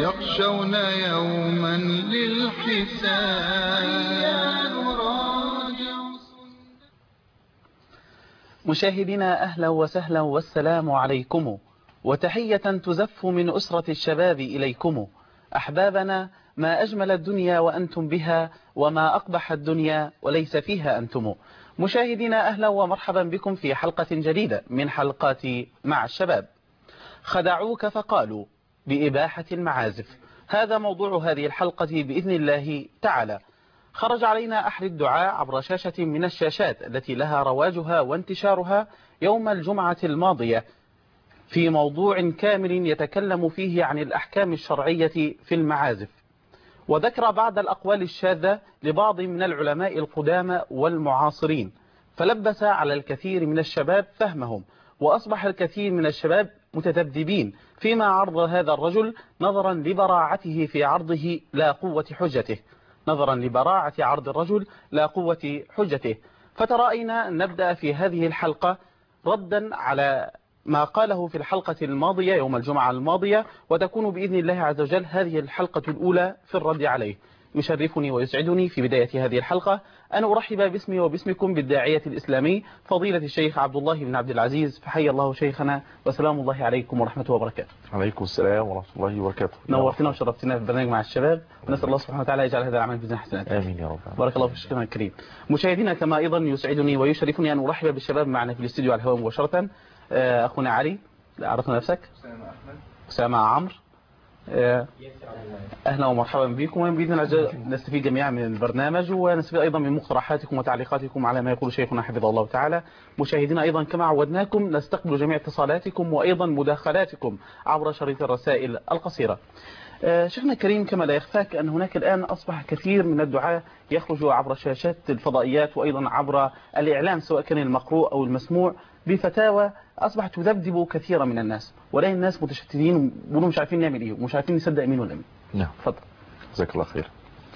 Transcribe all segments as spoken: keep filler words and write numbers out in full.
يخشون يوما للحساب. مشاهدينا أهلا وسهلا والسلام عليكم، وتحية تزف من أسرة الشباب إليكم. أحبابنا، ما أجمل الدنيا وأنتم بها، وما أقبح الدنيا وليس فيها أنتم. مشاهدينا أهلا ومرحبا بكم في حلقة جديدة من حلقات مع الشباب. خدعوك فقالوا بإباحة المعازف، هذا موضوع هذه الحلقة بإذن الله تعالى. خرج علينا أحد الدعاء عبر شاشة من الشاشات التي لها رواجها وانتشارها يوم الجمعة الماضية في موضوع كامل يتكلم فيه عن الأحكام الشرعية في المعازف، وذكر بعض الأقوال الشاذة لبعض من العلماء القدامى والمعاصرين، فلبس على الكثير من الشباب فهمهم، وأصبح الكثير من الشباب متذبذبين فيما عرض هذا الرجل نظرا لبراعته في عرضه لا قوة حجته نظرا لبراعة عرض الرجل لا قوة حجته. فترأينا نبدأ في هذه الحلقة ردا على ما قاله في الحلقة الماضية يوم الجمعة الماضية، وتكون بإذن الله عز وجل هذه الحلقة الأولى في الرد عليه. يشرفني ويسعدني في بداية هذه الحلقة أن أرحب باسمي وباسمكم بالداعية الإسلامي فضيلة الشيخ عبد الله بن عبد العزيز، فحي الله شيخنا وسلام الله عليكم ورحمة وبركاته. عليكم السلام ورحمة الله وبركاته. نورتنا وشرفتنا في برنامج مع الشباب، ونسأل الله سبحانه وتعالى يجعل هذا العمل بإذن حسنات. آمين يا رب. بارك الله في شيخنا الكريم. مشاهدينا، كما أيضا يسعدني ويشرفني أن أرحب بالشباب معنا في الاستديو على الهواء مباشرة. أخونا علي، عرفنا نفسك. أسامة أحمد. أسامة عمرو. أهلا ومرحبا بكم، وبإذن الله نستفيد جميعا من البرنامج، ونستفيد أيضا من مقترحاتكم وتعليقاتكم على ما يقول شيخنا حفظه الله تعالى. مشاهدينا أيضا كما عودناكم نستقبل جميع اتصالاتكم وأيضا مداخلاتكم عبر شريط الرسائل القصيرة. شيخنا الكريم، كما لا يخفاك أن هناك الآن أصبح كثير من الدعاة يخرجوا عبر شاشات الفضائيات وأيضا عبر الإعلام سواء كان المقروء أو المسموع بفتاوى أصبحت تذبذب كثيرا من الناس، ولا الناس متشتتين ومش مش عارفين نعمل إيه ومش عارفين نصدق مين ولا مين. نعم. تفضل. جزاك الله خير.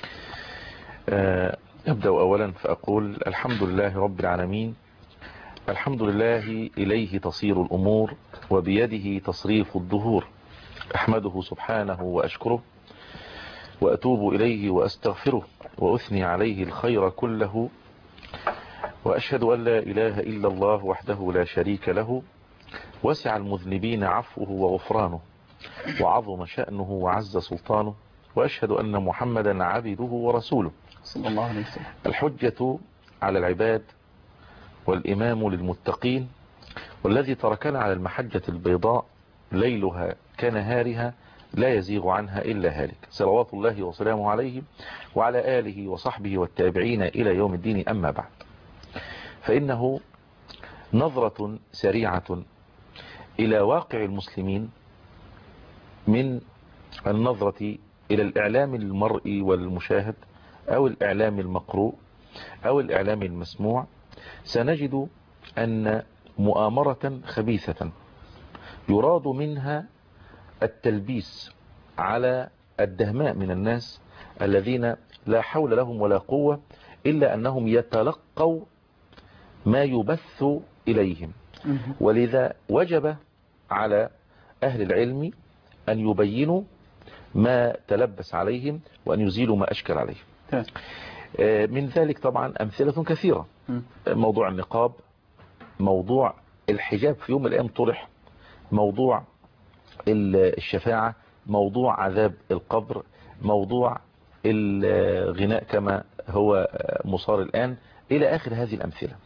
أبدأ أولا فأقول الحمد لله رب العالمين، الحمد لله إليه تصير الأمور وبيده تصريف الظهور، أحمده سبحانه وأشكره وأتوب إليه وأستغفره وأثني عليه الخير كله، وأشهد أن لا إله إلا الله وحده لا شريك له، وسع المذنبين عفوه وغفرانه، وعظم شأنه وعز سلطانه، وأشهد أن محمدا عبده ورسوله صلى الله عليه وسلم، الحجة على العباد والإمام للمتقين، والذي تركنا على المحجة البيضاء ليلها كنهارها لا يزيغ عنها إلا هالك، صلوات الله وسلامه عليه وعلى آله وصحبه والتابعين إلى يوم الدين. أما بعد، فإنه نظرة سريعة إلى واقع المسلمين من النظرة إلى الإعلام المرئي والمشاهد أو الإعلام المقروء أو الإعلام المسموع، سنجد أن مؤامرة خبيثة يراد منها التلبيس على الدهماء من الناس الذين لا حول لهم ولا قوة إلا أنهم يتلقوا ما يبث إليهم، ولذا وجب على أهل العلم أن يبينوا ما تلبس عليهم وأن يزيلوا ما أشكل عليهم. من ذلك طبعا أمثلة كثيرة، موضوع النقاب، موضوع الحجاب في يوم من الأيام طرح، موضوع الشفاعة، موضوع عذاب القبر، موضوع الغناء كما هو مصار الآن، إلى آخر هذه الأمثلة.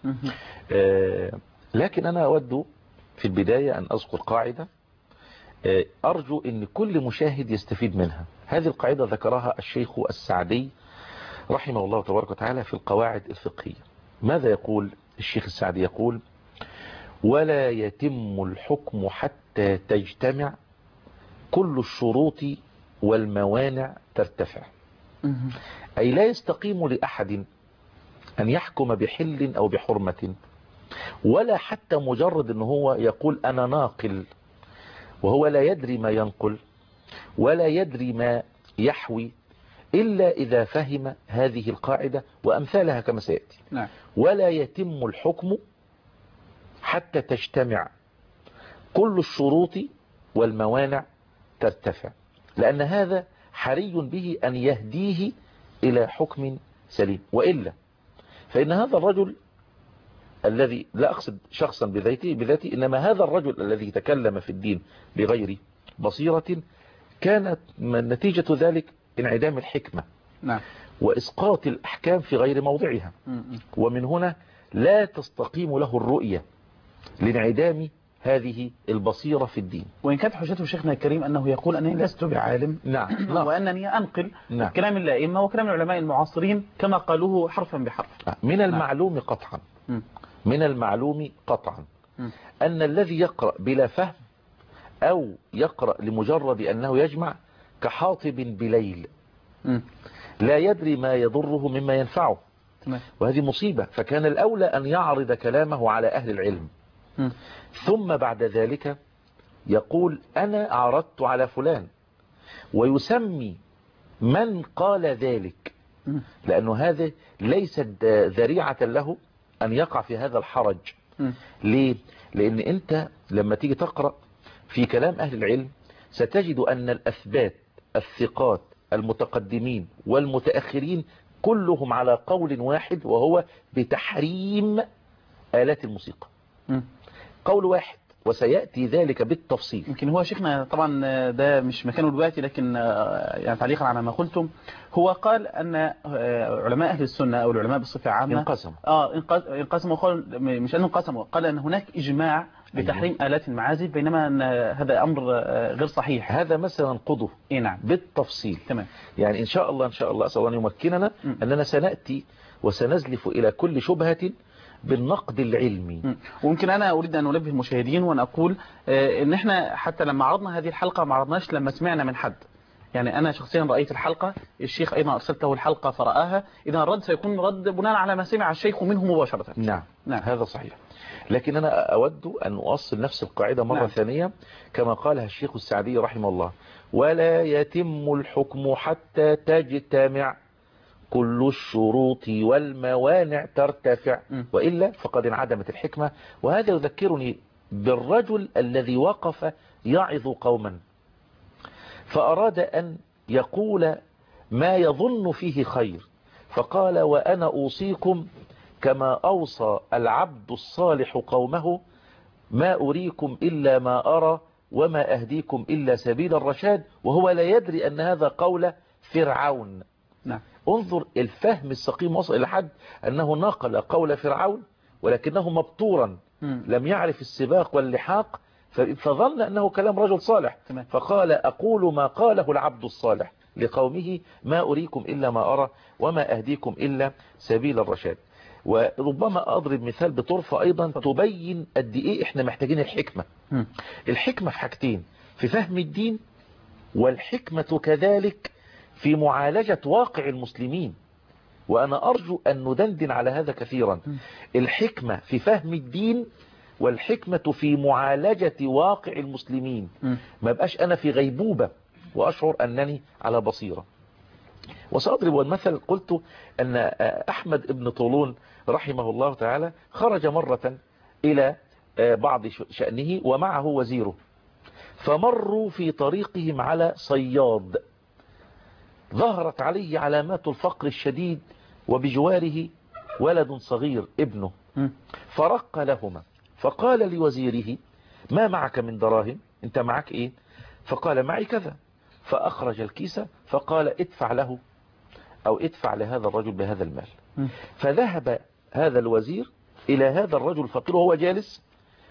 لكن أنا أود في البداية أن أذكر قاعدة أرجو أن كل مشاهد يستفيد منها. هذه القاعدة ذكرها الشيخ السعدي رحمه الله تبارك وتعالى في القواعد الفقهية. ماذا يقول الشيخ السعدي؟ يقول: ولا يتم الحكم حتى تجتمع كل الشروط والموانع ترتفع. أي لا يستقيم لأحد أن يحكم بحل أو بحرمة، ولا حتى مجرد أنه هو يقول أنا ناقل وهو لا يدري ما ينقل ولا يدري ما يحوي، إلا إذا فهم هذه القاعدة وأمثالها كما سيأتي. نعم. ولا يتم الحكم حتى تجتمع كل الشروط والموانع ترتفع. لأن هذا حري به أن يهديه إلى حكم سليم، وإلا فإن هذا الرجل الذي، لا أقصد شخصا بذاته بذاته إنما هذا الرجل الذي تكلم في الدين بغير بصيرة كانت نتيجة ذلك انعدام الحكمة نعم. وإسقاط الأحكام في غير موضعها، ومن هنا لا تستقيم له الرؤية لانعدام هذه البصيرة في الدين. وإن كانت حجته شيخنا الكريم أنه يقول أنني لست بعالم، نعم. وأنني أنقل نعم. كلام الأئمة وكلام العلماء المعاصرين كما قالوه حرفا بحرف. من المعلوم قطعا من المعلوم قطعا أن الذي يقرأ بلا فهم أو يقرأ لمجرد أنه يجمع كحاطب بليل لا يدري ما يضره مما ينفعه، وهذه مصيبة. فكان الأولى أن يعرض كلامه على أهل العلم، ثم بعد ذلك يقول أنا عرضت على فلان، ويسمي من قال ذلك، لأنه هذا ليست ذريعة له أن يقع في هذا الحرج. ليه؟ لأن أنت لما تيجي تقرأ في كلام أهل العلم ستجد أن الأثبات الثقات المتقدمين والمتأخرين كلهم على قول واحد، وهو بتحريم آلات الموسيقى. قول واحد، وسيأتي ذلك بالتفصيل. يمكن هو شيخنا طبعا ده مش مكانه دلوقتي، لكن يعني تعليقا على ما قلتم، هو قال أن علماء أهل السنة أو العلماء بصفة عامة انقسموا اه انقسموا قال مش أنه انقسموا، قال أن هناك إجماع بتحريم أيوة. آلات المعازف، بينما أن هذا أمر غير صحيح. هذا مثلا ننقضه إيه نعم بالتفصيل. تمام. يعني إن شاء الله إن شاء الله أسأل الله أن يمكننا م. أننا سنأتي وسنزلف إلى كل شبهة بالنقد العلمي. وممكن أنا أريد أن أنبه المشاهدين وأن أقول آه إن إحنا حتى لما عرضنا هذه الحلقة ما عرضناش لما سمعنا من حد. يعني أنا شخصيا رأيت الحلقة، الشيخ أيضا أرسلته الحلقة فرآها، إذا الرد سيكون رد بناء على ما سمع الشيخ منه مباشرة. نعم. نعم هذا صحيح. لكن أنا أود أن أؤصل نفس القاعدة مرة نعم. ثانية كما قالها الشيخ السعدي رحمه الله: ولا يتم الحكم حتى تجتمع كل الشروط والموانع ترتفع، وإلا فقد انعدمت الحكمة. وهذا يذكرني بالرجل الذي وقف يعظ قوما فأراد أن يقول ما يظن فيه خير، فقال: وأنا أوصيكم كما أوصى العبد الصالح قومه، ما أريكم إلا ما أرى وما أهديكم إلا سبيل الرشاد. وهو لا يدري أن هذا قول فرعون. نعم. انظر الفهم السقيم وصل إلى حد أنه نقل قول فرعون ولكنه مبتورا لم يعرف السباق واللحاق، فظن أنه كلام رجل صالح. تمام. فقال: أقول ما قاله العبد الصالح لقومه، ما أريكم إلا ما أرى وما أهديكم إلا سبيل الرشاد. وربما أضرب مثال بطرفة أيضا تبين قد إيه إحنا محتاجين الحكمة. م. الحكمة في حاجتين: في فهم الدين، والحكمة كذلك في معالجة واقع المسلمين. وأنا أرجو أن ندندن على هذا كثيرا. الحكمة في فهم الدين، والحكمة في معالجة واقع المسلمين. ما بقاش أنا في غيبوبة وأشعر أنني على بصيرة. وسأضرب المثل، قلت أن أحمد بن طولون رحمه الله تعالى خرج مرة إلى بعض شأنه ومعه وزيره، فمروا في طريقهم على صياد ظهرت عليه علامات الفقر الشديد، وبجواره ولد صغير ابنه، فرق لهما فقال لوزيره: ما معك من دراهم؟ انت معك ايه؟ فقال: معي كذا. فأخرج الكيس فقال: ادفع له أو ادفع لهذا الرجل بهذا المال. فذهب هذا الوزير إلى هذا الرجل الفقير وهو جالس،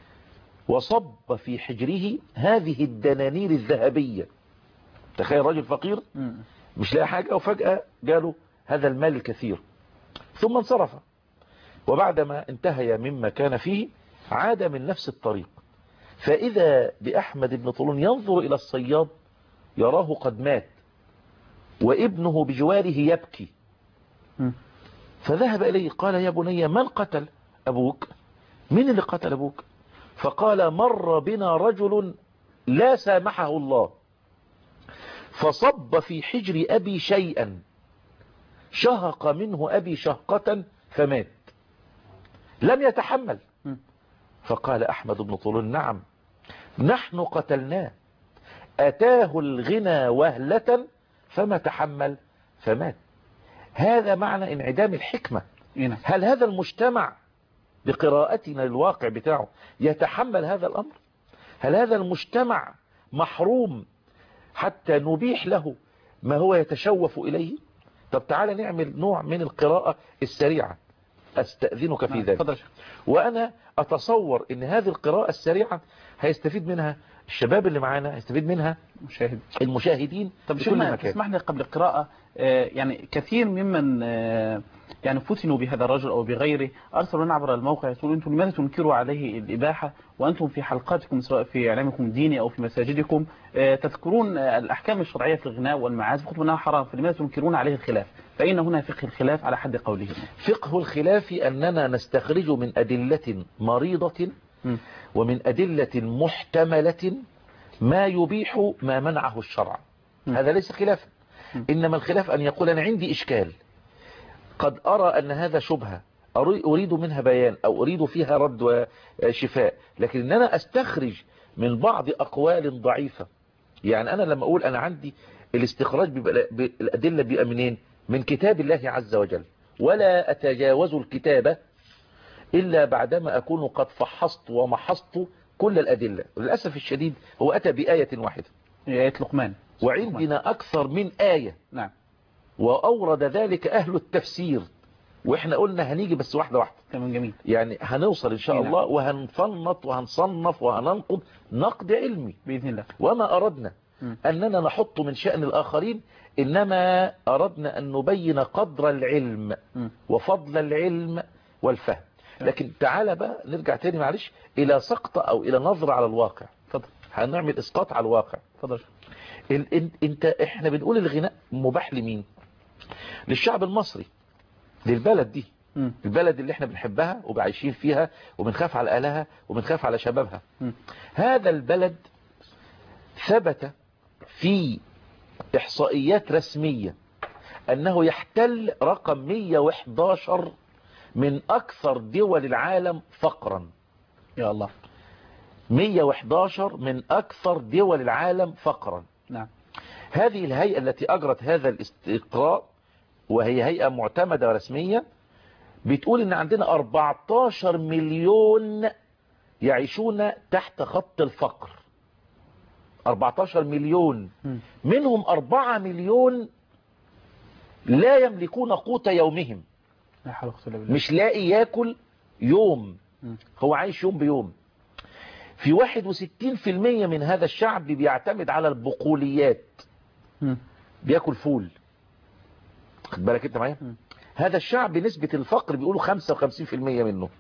وصب في حجره هذه الدنانير الذهبية. تخيل رجل فقير مش لاقي حاجة، وفجأة جاله هذا المال الكثير، ثم انصرف. وبعدما انتهى مما كان فيه عاد من نفس الطريق، فإذا بأحمد بن طولون ينظر إلى الصياد يراه قد مات وابنه بجواره يبكي. فذهب إليه قال: يا بني، من قتل أبوك؟ من اللي قتل أبوك؟ فقال: مر بنا رجل لا سامحه الله، فصب في حجر أبي شيئا، شهق منه أبي شهقة فمات، لم يتحمل. فقال أحمد بن طولون: نعم، نحن قتلناه، أتاه الغنى وهلة فما تحمل فمات. هذا معنى انعدام الحكمة. هل هذا المجتمع بقراءتنا للواقع بتاعه يتحمل هذا الأمر؟ هل هذا المجتمع محروم حتى نبيح له ما هو يتشوف إليه؟ طب تعالى نعمل نوع من القراءة السريعة، أستأذنك في ذلك. وأنا أتصور أن هذه القراءة السريعة هيستفيد منها الشباب اللي معانا، هيستفيد منها مشاهد. المشاهدين. طب شيخنا تسمح لي قبل القراءة، يعني كثير ممن يعني فتنوا بهذا الرجل أو بغيره أرسلوا لنا عبر الموقع يقولون أنتم لماذا تنكروا عليه الإباحة وأنتم في حلقاتكم سواء في إعلامكم الديني أو في مساجدكم تذكرون الأحكام الشرعية في الغناء والمعازف خطبوا أنها حرام، فلماذا تنكرون عليه الخلاف؟ فإن هنا فقه الخلاف على حد قوله. فقه الخلاف أننا نستخرج من أدلة مريضة م. ومن أدلة محتملة ما يبيح ما منعه الشرع. م. هذا ليس خلافا، إنما الخلاف أن يقول أنا عندي إشكال، قد أرى أن هذا شبهة أريد منها بيان أو أريد فيها رد وشفاء، لكن أن أنا أستخرج من بعض أقوال ضعيفة. يعني أنا لما أقول أنا عندي الاستخراج بالأدلة بيبقى منين؟ من كتاب الله عز وجل، ولا أتجاوز الكتابة إلا بعدما أكون قد فحصت ومحصت كل الأدلة. للأسف الشديد هو أتى بآية واحدة، آية لقمان، وعندنا أكثر من آية. نعم. وأورد ذلك أهل التفسير، وإحنا قلنا هنيجي بس واحدة واحدة. تمام، جميل. يعني هنوصل إن شاء نعم. الله وهنفنط وهنصنف وهننقض نقد علمي بإذن الله. وما أردنا م. أننا نحط من شأن الآخرين، إنما أردنا أن نبين قدر العلم م. وفضل العلم والفهم. لكن تعالى بقى نرجع تاني معلش إلى سقطة أو إلى نظرة على الواقع. فضل. هنعمل إسقاط على الواقع. فضل. انت احنا بنقول الغناء مباح لمين؟ للشعب المصري، للبلد دي، م. البلد اللي احنا بنحبها وبعيشين فيها وبنخاف على اهلها وبنخاف على شبابها. م. هذا البلد ثبت في احصائيات رسمية انه يحتل رقم مية وحداشر من اكثر دول العالم فقرا. يا الله، مية وحداشر من اكثر دول العالم فقرا. نعم. هذه الهيئة التي أجرت هذا الاستقراء، وهي هيئة معتمدة ورسمية، بتقول إن عندنا أربعتاشر مليون يعيشون تحت خط الفقر. أربعتاشر مليون، منهم أربعة مليون لا يملكون قوت يومهم، مش لاقي ياكل يوم، هو عايش يوم بيوم. في واحد وستين في المية من هذا الشعب بيعتمد على البقوليات، م. بياكل فول. خد بالك انت معايا؟ هذا الشعب بنسبة الفقر بيقولوا خمسة وخمسين في المية منه.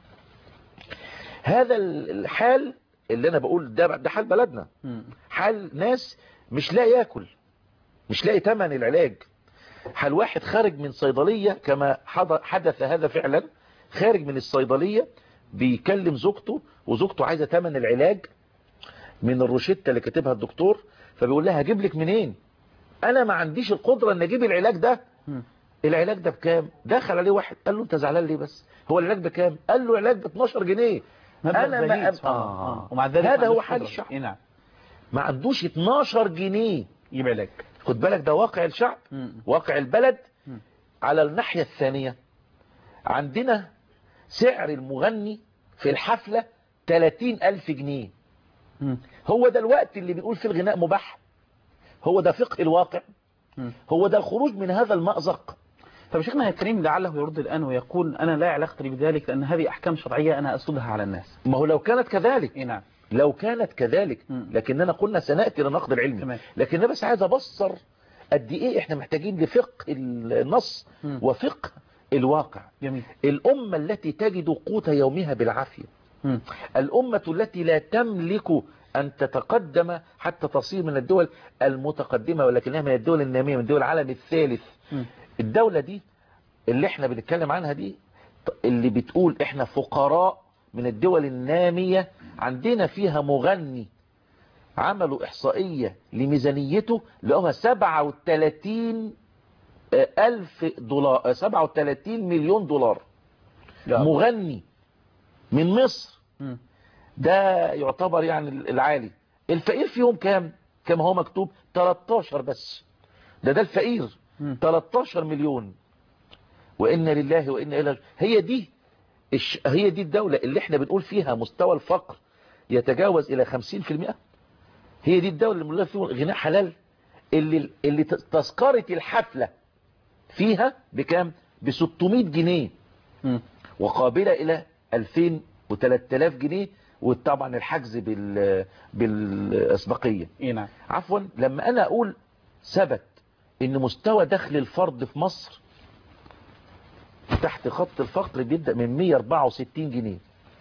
هذا الحال اللي انا بقول ده ده حال بلدنا، م. حال ناس مش لاقي ياكل، مش لاقي ثمن العلاج. حال واحد خارج من صيدلية، كما حدث هذا فعلا، خارج من الصيدلية بيكلم زوجته، وزوجته عايزة ثمن العلاج من الروشتة اللي كاتبها الدكتور، فبيقول لها هجيب لك منين؟ انا ما عنديش القدرة ان اجيب العلاج ده. م. العلاج ده بكام؟ دخل عليه واحد قال له انت زعلان ليه بس؟ هو العلاج بكام؟ قال له العلاج ب اتناشر جنيه. انا ما أب... آه. ومع ذلك هذا هو حال الشعب. إيه نعم. ما عندوش اتناشر جنيه يجيب علاج. خد بالك ده واقع الشعب، م. واقع البلد. م. على الناحية الثانية عندنا سعر المغني في الحفلة تلاتين ألف جنيه. م. هو ده الوقت اللي بنقول في الغناء مباح؟ هو ده فقه الواقع؟ م. هو ده الخروج من هذا المأزق؟ طب شيخنا الكريم لعله يرد الآن ويقول أنا لا علاقة لي بذلك لأن هذه أحكام شرعية أنا أسودها على الناس. ما هو لو كانت كذلك. إيه نعم. لو كانت كذلك، لكننا قلنا سنأتي لنقد العلم، لكن أنا بس عايز أبصر قد إيه إحنا محتاجين لفقه النص م. وفقه الواقع. جميل. الأمة التي تجد قوت يومها بالعافية، م. الأمة التي لا تملك أن تتقدم حتى تصير من الدول المتقدمة، ولكنها من الدول النامية، من دول العالم الثالث. م. الدولة دي اللي احنا بنتكلم عنها دي، اللي بتقول احنا فقراء من الدول النامية، عندنا فيها مغني عملوا إحصائية لميزانيته لقوها سبعة وتلاتين ألف دولار، سبعة وتلاتين مليون دولار. مغني من مصر، ده يعتبر يعني العالي. الفقير فيهم كام؟ كما هو مكتوب تلتاشر بس. ده ده الفقير تلتاشر مليون. وإنا لله وإنا إليه. هي دي الش... هي دي الدولة اللي احنا بنقول فيها مستوى الفقر يتجاوز إلى خمسين في المئة. هي دي الدولة اللي بنقول فيها غناء حلال، اللي اللي تذكرة الحفلة فيها بكام؟ ب ستمائة جنيه وقابلة إلى ألفين وثلاثة آلاف جنيه، وطبعا الحجز بال بالأسبقية. نعم. عفوا، لما أنا أقول ثبت إن مستوى دخل الفرد في مصر تحت خط الفقر بيبدأ من مئة وأربعة وستين جنيه.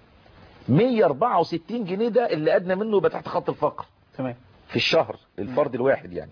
مئة وأربعة وستين جنيه ده اللي أدنى منه يبقى تحت خط الفقر تمام في الشهر الفرد الواحد يعني.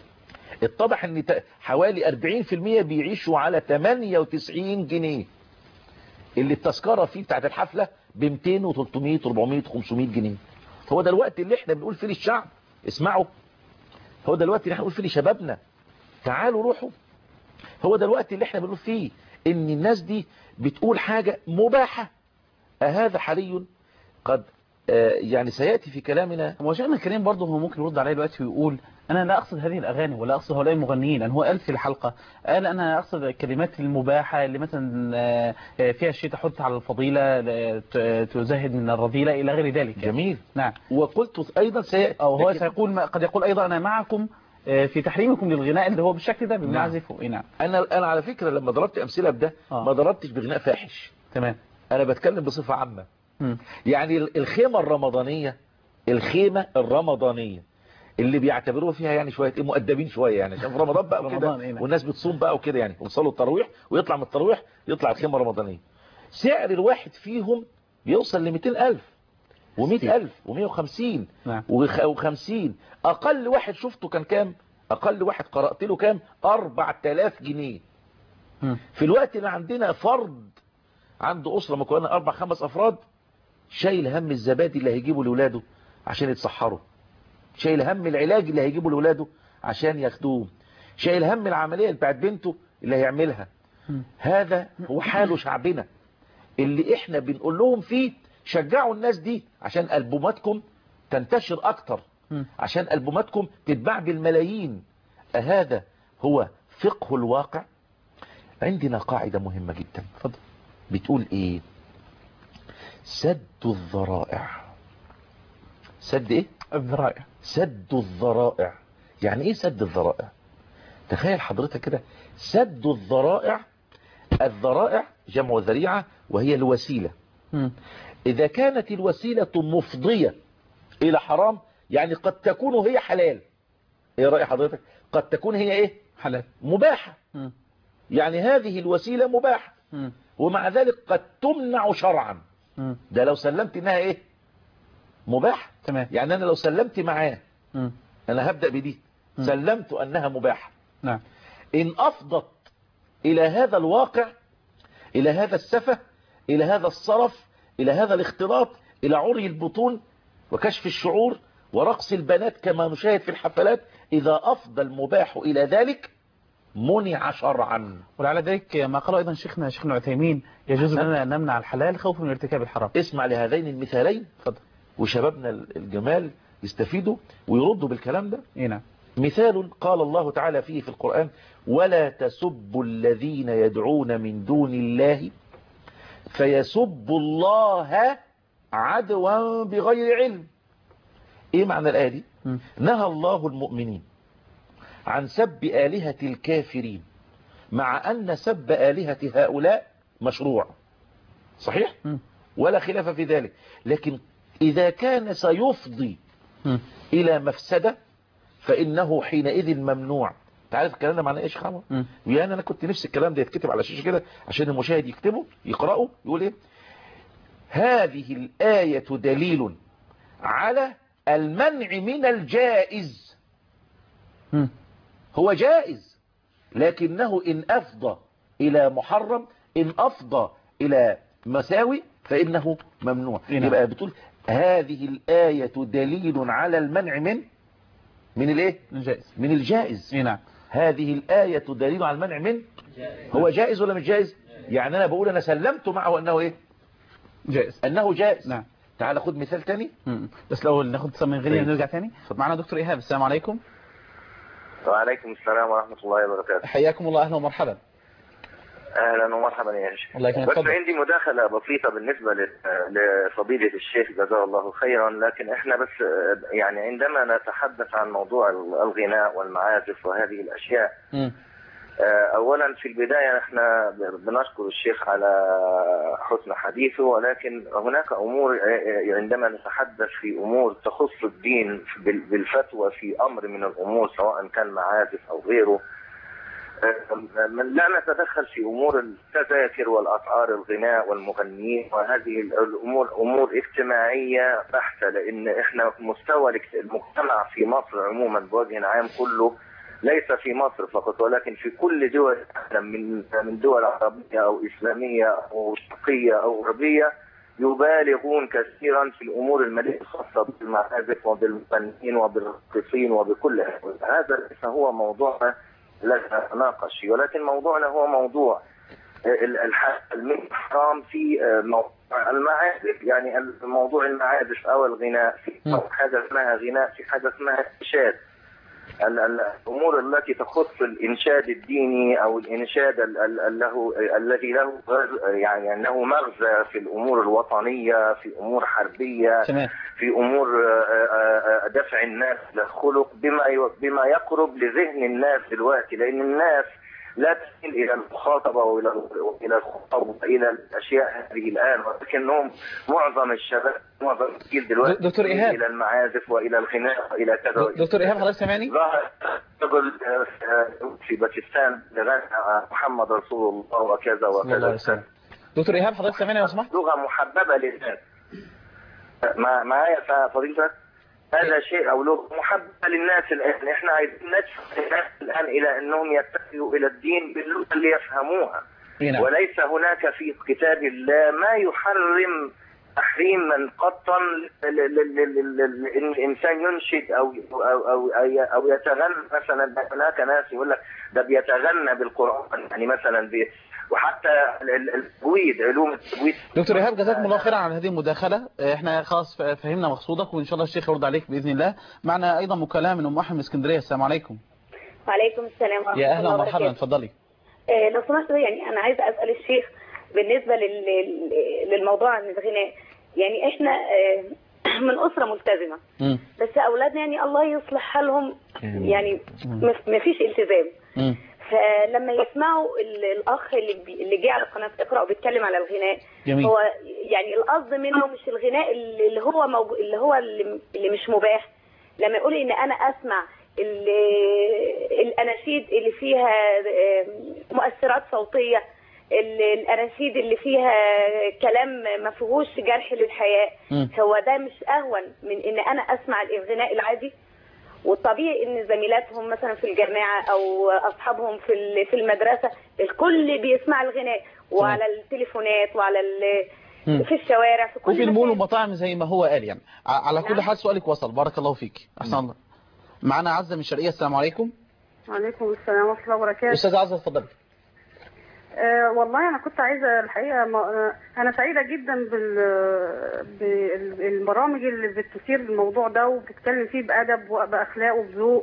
اتضح ان حوالي أربعين في المئة بيعيشوا على ثمانية وتسعين جنيه، اللي التذكرة فيه بتاعت الحفلة ب مئتين وثلاثمائة وأربعمائة وخمسمائة جنيه. هو ده الوقت اللي احنا بنقول فيه للشعب اسمعوا، هو ده الوقت اللي احنا بنقول فيه لشبابنا تعالوا روحوا، هو ده الوقت اللي احنا بنقول فيه ان الناس دي بتقول حاجة مباحة. أهذا حالي قد آه يعني سيأتي في كلامنا. هو شيخنا الكريم برضه هو ممكن يرد عليه دلوقتي ويقول أنا لا أقصد هذه الأغاني ولا أقصد هؤلاء المغنيين، لأن هو قال في الحلقة قال أنا أقصد الكلمات المباحة اللي مثلا فيها الشيء تحث على الفضيلة تزهد من الرذيلة إلى غير ذلك. جميل. نعم. وقلت أيضا سيأتي أو هو سيقول قد يقول أيضا أنا معكم في تحريمكم للغناء اللي هو بالشكل ده بمعزفه. نعم. نعم. أنا أنا على فكرة لما ضربت أمثلة بده آه. ما ضربتش بغناء فاحش. تمام. أنا بتكلم بصفة عامة. م. يعني الخيمة الرمضانية الخيمة الرمضانية اللي بيعتبروها فيها يعني شوية ايه مؤدبين شوية يعني عشان في رمضان بقى وكده والناس بتصوم بقى وكده يعني وصلوا التراويح ويطلع من التراويح يطلع الخيمة الرمضانية. سعر الواحد فيهم بيوصل ل مئتين ألف ومئة ألف ومئة وخمسين وخمسين. أقل واحد شفته كان كام؟ أقل واحد قرأت له كام؟ أربعة آلاف جنيه. في الوقت اللي عندنا فرد عنده أسرة مكونة أربع خمس أفراد شايل هم الزبادي اللي هيجيبه لولاده عشان يتصحروا، شايل هم العلاج اللي هيجيبه لولاده عشان ياخدوه، شايل هم العملية بتاعت بنته اللي هيعملها. هذا هو حال شعبنا اللي احنا بنقول لهم فيه شجعوا الناس دي عشان ألبوماتكم تنتشر أكتر، عشان ألبوماتكم تتباع بالملايين. أهذا هو فقه الواقع؟ عندنا قاعدة مهمة جدا بتقول ايه؟ سد الذرائع. سد ايه؟ الذرائع. سد الذرائع. يعني ايه سد الذرائع؟ تخيل حضرتك كده سد الذرائع. الذرائع جمع ذريعة وهي الوسيلة. م. إذا كانت الوسيلة مفضية إلى حرام يعني قد تكون هي حلال. ايه رأي حضرتك؟ قد تكون هي ايه؟ حلال مباحة. م. يعني هذه الوسيلة مباحة م. ومع ذلك قد تمنع شرعا. م. ده لو سلمت انها ايه؟ مباح. تمام. يعني انا لو سلمت معاه م. انا هبدأ بدي م. سلمت انها مباحة. نعم. ان افضت الى هذا الواقع الى هذا السفه الى هذا الصرف الى هذا الاختلاط الى عري البطون وكشف الشعور ورقص البنات كما نشاهد في الحفلات، اذا افضى المباح الى ذلك منع شرعا. ولعل ذلك ما قال ايضا شيخنا شيخنا عثيمين يجوز لنا ان نمنع الحلال خوفا من ارتكاب الحرام. اسمع لهذين المثالين اتفضل وشبابنا الجمال يستفيدوا ويردوا بالكلام ده. نعم. مثال قال الله تعالى فيه في القرآن: ولا تسبوا الذين يدعون من دون الله فيسبوا الله عدوا بغير علم. ايه معنى الآية دي؟ م. نهى الله المؤمنين عن سب آلهة الكافرين مع أن سب آلهة هؤلاء مشروع صحيح؟ م. ولا خلاف في ذلك، لكن إذا كان سيفضي م. إلى مفسدة فإنه حينئذ ممنوع. تعرف الكلام ده معناه ايش يا خامر؟ يعني انا كنت نفسي الكلام ده يتكتب على شاشه كده عشان المشاهد يكتبه يقراه يقول ايه؟ هذه الآية دليل على المنع من الجائز. م. هو جائز لكنه إن أفضى إلى محرم إن أفضى إلى مساوي فإنه ممنوع. يبقى بتقول هذه الآية دليل على المنع من من الايه؟ الجائز. من الجائز. نعم. هذه الآية دليل على المنع من جائز. هو جائز ولا مش جائز؟ يعني انا بقول انا سلمت معه انه ايه؟ جائز. انه جائز. نعم. تعال خد مثال تاني. مم. بس لو ناخد اتصال من غيرنا نرجع تاني. معنا دكتور إيهاب. السلام عليكم. وعليكم السلام ورحمة الله وبركاته. حياكم الله. أهلا ومرحبا. أهلا ومرحبا يا شيخ. الله يكرمك. بس عندي مداخلة بسيطة بالنسبة لفضيلة الشيخ جزاه الله خيرا، لكن احنا بس يعني عندما نتحدث عن موضوع الغناء والمعازف وهذه الأشياء، م. أولا في البداية احنا بنشكر الشيخ على حسن حديثه، ولكن هناك أمور عندما نتحدث في أمور تخص الدين بالفتوى في أمر من الأمور سواء كان معازف أو غيره، لا نتدخل في أمور التذاكر والأسعار الغناء والمغنيين وهذه الأمور أمور اجتماعية بحتة، لأن إحنا مستوى المجتمع في مصر عموما بوجه عام كله، ليس في مصر فقط ولكن في كل دول العالم من من دول عربية أو إسلامية أو شرقية أو غربية، يبالغون كثيرا في الأمور المالية الخاصة بالمعازف وبالمغنيين وبالراقصين وبكل هذا. ليس هو موضوعنا لا نتناقش فيه، ولكن موضوعنا هو موضوع الحرام في موضوع المعازف، يعني موضوع المعازف أو الغناء، في حاجة اسمها غناء، في حاجة اسمها إنشاد. الأمور التي تخص الإنشاد الديني أو الإنشاد له الذي له يعني أنه مغزى في الأمور الوطنية، في أمور حربية، في أمور دفع الناس للخلق بما بما يقرب لذهن الناس دلوقتي، لأن الناس لا تصل إلى المخاطبة وإلى إلى الخطب وإلى الأشياء هذه الآن، ولكنهم معظم الشباب معظم الجيل دلوقتي دكتور إيهاب إلى المعازف وإلى الغناء وإلى كذا. دكتور إيهاب حضرتك سامعني؟ ظهر رجل في باكستان غنى محمد رسول الله وكذا وكذا. دكتور إيهاب حضرتك سامعني لو سمحت؟ لغة محببة للناس. معايا فضيلتك؟ هذا شيء أو لغة محببة للناس الآن، إحنا عايزين ندفع الناس الآن إلى أنهم يتجهوا إلى الدين باللغة اللي يفهموها، وليس هناك في كتاب الله ما يحرم تحريما قطا ان الانسان ينشد او او او او يتغنى. مثلا هناك ناس يقول لك ده بيتغنى بالقران، يعني مثلا وحتى التجويد، علوم التجويد. دكتور إيهاب جزاكم الله خيرا على هذه المداخله، احنا خلاص فهمنا مقصودك وان شاء الله الشيخ يرد عليك باذن الله. معنا ايضا مكالمه من ام احمد من اسكندريه. السلام عليكم. وعليكم السلام ورحمه الله. يا اهلا ومرحبا، اتفضلي. آه لو سمحت، يعني انا عايزه اسال الشيخ بالنسبه لل... للموضوع عن الغناء، يعني احنا آه من اسره ملتزمه، م. بس اولادنا يعني الله يصلح حالهم، يعني ما فيش التزام، م. فلما يسمعوا الاخ اللي بي... اللي جه على قناه اقرا وبيتكلم على الغناء، جميل. هو يعني القصد منه مش الغناء اللي هو موجو... اللي هو اللي... اللي مش مباح. لما يقول ان انا اسمع الاناشيد اللي فيها مؤثرات صوتيه، الاناشيد اللي فيها كلام ما فيهوش جرح للحياة، هو ده مش اهون من ان انا اسمع الغناء العادي؟ والطبيعي ان زميلاتهم مثلا في الجامعه او اصحابهم في في المدرسه الكل بيسمع الغناء، وعلى التليفونات وعلى في الشوارع في كل وفي المول والمطاعم زي ما هو قال. يعني على كل حال سؤالك وصل، بارك الله فيك، احسن الله. معنا عزة من الشرقية. السلام عليكم. وعليكم السلام ورحمة الله وبركاته. أستاذ عزة اتفضلي. أه والله أنا كنت عايزة الحقيقة، أنا سعيدة جدا بالبرامج اللي بتثير الموضوع ده وبتتكلم فيه بأدب وبأخلاق وبذوق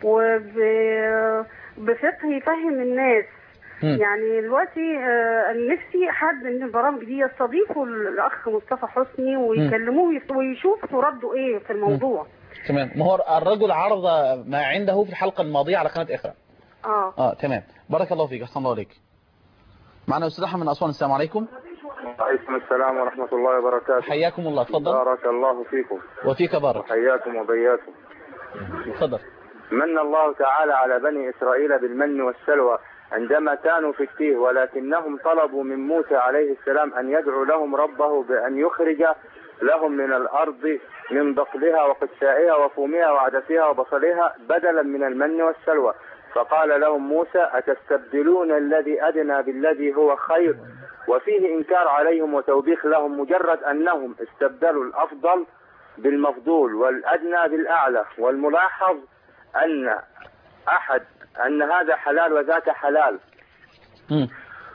وبفقه يفهم الناس. م. يعني دلوقتي أه نفسي حد من البرامج دي يستضيفوا الأخ مصطفى حسني ويكلموه ويشوفوا ردوا إيه في الموضوع. م. تمام. ما هو الرجل عرض ما عنده في الحلقة الماضية على قناة إقرأ. اه اه تمام. بارك الله فيك، احسن الله عليك. معنا أستاذ أحمد من أسوان. السلام عليكم. وعليكم السلام ورحمة الله وبركاته. حياكم الله، اتفضل. بارك الله فيكم. وفيك بارك. وحياكم وبياكم. اتفضل. من الله تعالى على بني إسرائيل بالمن والسلوى عندما كانوا في التيه، ولكنهم طلبوا من موسى عليه السلام أن يدعو لهم ربه بأن يخرج لهم من الأرض من بقلها وقثائها وفومها وعدسها وبصلها بدلا من المن والسلوى، فقال لهم موسى أتستبدلون الذي أدنى بالذي هو خير، وفيه إنكار عليهم وتوبيخ لهم، مجرد أنهم استبدلوا الأفضل بالمفضول والأدنى بالأعلى. والملاحظ أن أحد أن هذا حلال وذاك حلال،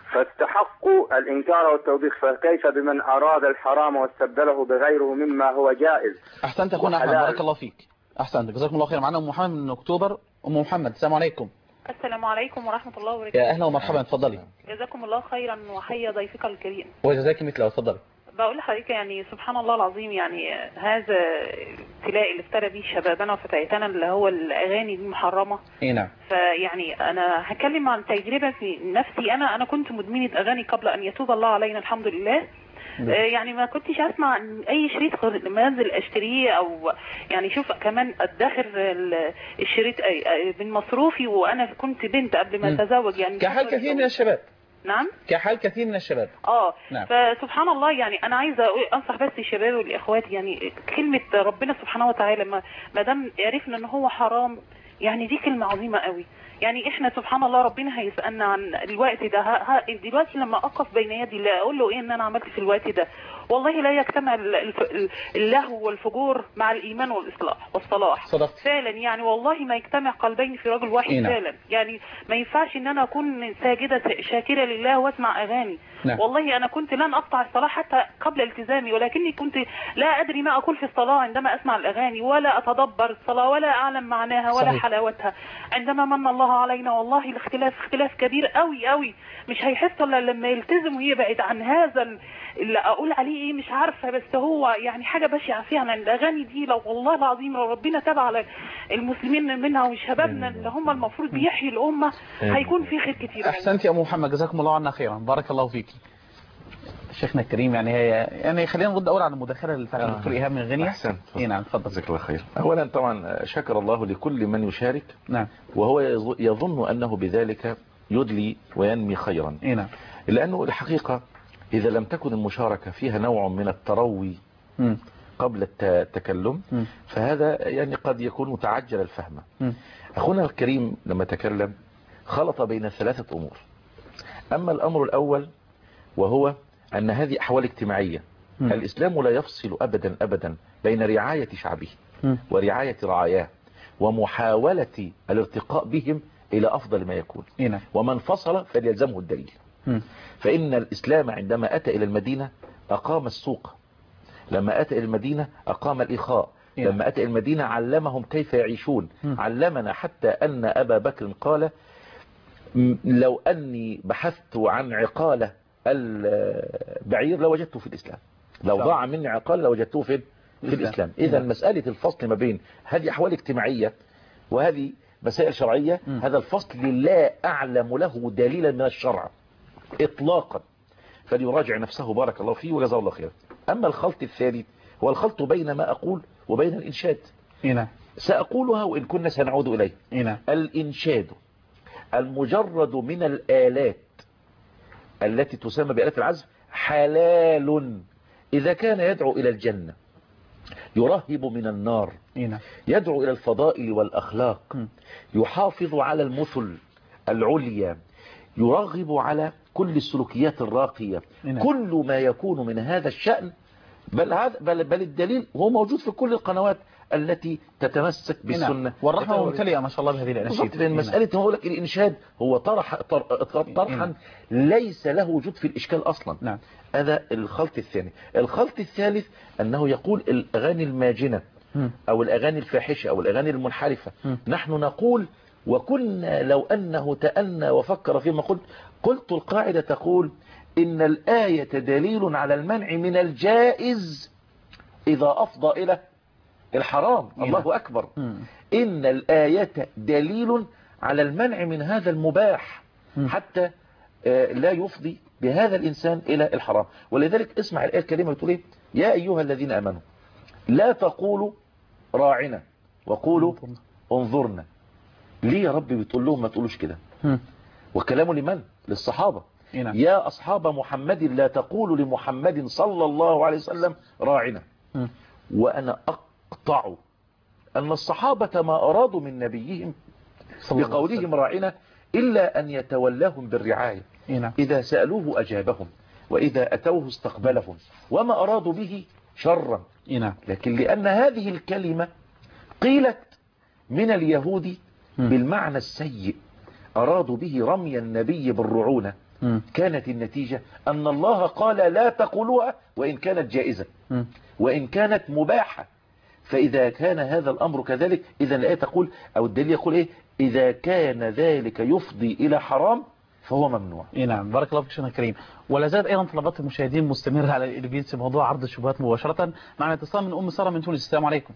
فاستحقوا الإنكار والتوبيخ، فكيف بمن أراد الحرام واستبدله بغيره مما هو جائز؟ أحسنت أخونا أحمد، بارك الله فيك. أحسنت، جزاكم الله خير. معنا أم محمد من أكتوبر. أم محمد، السلام عليكم. السلام عليكم ورحمة الله وبركاته. يا أهلا ومرحبا، اتفضلي. جزاكم الله خيرا وحيا ضيفك الكريم. وجزاك مثله، اتفضلي. بقول لحضرتك يعني سبحان الله العظيم، يعني هذا ابتلاء اللي ابتلى به شبابنا وفتياتنا اللي هو الأغاني دي محرمة. اي نعم. فيعني أنا هكلم عن تجربة في نفسي. أنا أنا كنت مدمنة أغاني قبل أن يتوب الله علينا الحمد لله. يعني ما كنتش اسمع اي شريط منزل اشتريه، او يعني شوف كمان ادخر الشريط من مصروفي، وانا كنت بنت قبل ما اتزوج يعني كحال كثير من الشباب. نعم، كحال كثير من الشباب. اه نعم. فسبحان الله يعني انا عايزه انصح بس الشباب والاخوات، يعني كلمه ربنا سبحانه وتعالى ما دام عرفنا ان هو حرام، يعني دي كلمه عظيمه قوي. يعني احنا سبحان الله ربنا هيسألنا عن الوقت ده. ها ها دلوقتي لما اقف بين يدي الله اقول له ايه ان انا عملت في الوقت ده؟ والله لا يجتمع اللهو والفجور مع الايمان والاصلاح والصلاح. صدقت. فعلا يعني والله ما يجتمع قلبين في رجل واحد. إينا. فعلا يعني ما ينفعش ان انا اكون ساجده شاكره لله واسمع اغاني. نعم. والله انا كنت لن اقطع الصلاه حتى قبل التزامي، ولكني كنت لا ادري ما اقول في الصلاه عندما اسمع الاغاني، ولا اتدبر الصلاه ولا اعلم معناها ولا صحيح. حلاوتها. عندما من الله علينا والله الاختلاف اختلاف كبير قوي قوي، مش هيحس الا لما يلتزم ويبعد عن هذا اللي اقول عليه ايه مش عارفه، بس هو يعني حاجه بشعه فعلا. الاغاني دي لو والله العظيم لو ربنا تاب على المسلمين منها وشبابنا اللي هم المفروض بيحيي الامه هيكون في خير كتير. احسنت يا ام محمد، جزاكم الله عنا خيرا، بارك الله فيك. شيخنا الكريم يعني هي يعني خلينا نرد اول على المداخله اللي بتاعت الدكتور ايهاب من غينيا. احسنت. اي نعم، اتفضل. جزاك الله خير. اولا طبعا شكر الله لكل من يشارك. نعم. وهو يظن انه بذلك يدلي وينمي خيرا. اي نعم. لانه الحقيقه اذا لم تكن المشاركه فيها نوع من التروي م. قبل التكلم م. فهذا يعني قد يكون متعجل الفهم. م. اخونا الكريم لما تكلم خلط بين ثلاثه امور. اما الامر الاول وهو أن هذه أحوال اجتماعية. م. الإسلام لا يفصل أبدا أبدا بين رعاية شعبه م. ورعاية رعاياه ومحاولة الارتقاء بهم إلى أفضل ما يكون. إينا. ومن فصل فليلزمه الدليل. م. فإن الإسلام عندما أتى إلى المدينة أقام السوق، لما أتى إلى المدينة أقام الإخاء، إينا. لما أتى إلى المدينة علمهم كيف يعيشون. م. علمنا حتى أن أبا بكر قال لو أني بحثت عن عقالة البعير لوجدته في الإسلام، لو ضاع مني عقال لوجدته في, في الإسلام. إذا مسألة الفصل ما بين هذه أحوال اجتماعية وهذه مسائل شرعية م. هذا الفصل لا أعلم له دليلا من الشرع إطلاقا، فليراجع نفسه بارك الله فيه وجزاه الله خير. أما الخلط الثالث هو الخلط بين ما أقول وبين الإنشاد. إينا. سأقولها وإن كنا سنعود إليه. إينا. الإنشاد المجرد من الآلات التي تسمى بآلات العزف حلال إذا كان يدعو إلى الجنة، يرهب من النار، يدعو إلى الفضائل والأخلاق، يحافظ على المثل العليا، يرغب على كل السلوكيات الراقية، كل ما يكون من هذا الشأن. بل, هذا بل, بل الدليل هو موجود في كل القنوات التي تتمسك بالسنة والرحمة ممتلئة ما شاء الله بهذه الأناشيد. لأن مسألة ما أقول لك الإنشاد هو طرح طرحا ليس له وجود في الإشكال أصلا. نعم. هذا الخلط الثاني. الخلط الثالث أنه يقول الأغاني الماجنة أو الأغاني الفاحشة أو الأغاني المنحرفة. نحن نقول وكنا لو أنه تأنى وفكر فيما قلت قلت القاعدة تقول إن الآية دليل على المنع من الجائز إذا أفضى إلى الحرام. الله أكبر. إن الآية دليل على المنع من هذا المباح حتى لا يفضي بهذا الإنسان إلى الحرام. ولذلك اسمع الآية الكريمة بتقول إيه؟ يا أيها الذين آمنوا لا تقولوا راعنا وقولوا انظرنا. ليه يا رب بتقول لهم ما تقولوش كده؟ وكلامه لمن؟ للصحابة. يا أصحاب محمد لا تقولوا لمحمد صلى الله عليه وسلم راعنا. وأنا أقطع أن الصحابة ما أرادوا من نبيهم بقولهم راعنا إلا أن يتولاهم بالرعاية. إذا سألوه أجابهم وإذا أتوه استقبلهم وما أرادوا به شرا. لكن لأن هذه الكلمة قيلت من اليهود بالمعنى السيء أرادوا به رمي النبي بالرعونة م. كانت النتيجة أن الله قال لا تقولوها وإن كانت جائزة م. وإن كانت مباحة. فإذا كان هذا الأمر كذلك إذا الآية تقول أو الدليل يقول إيه إذا كان ذلك يفضي إلى حرام فهو ممنوع. إيه نعم. بارك الله فيك شيخنا الكريم. ولا زالت أيضا طلبات المشاهدين مستمرة على الإلبيس في موضوع عرض الشبهات مباشرة. معنا اتصال من أم سارة من تونس. السلام عليكم.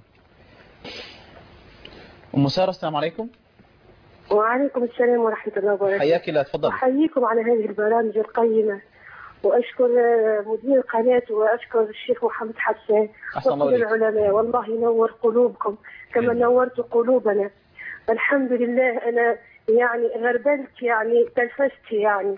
أم سارة السلام عليكم. وعليكم السلام ورحمة الله وبركاته. حياك الله تفضل. أحييكم على هذه البرامج القيمة وأشكر مدير القناة وأشكر الشيخ محمد حسان وكل العلماء والله ينور قلوبكم كما نورت قلوبنا. الحمد لله أنا يعني غربلت يعني تلفزت يعني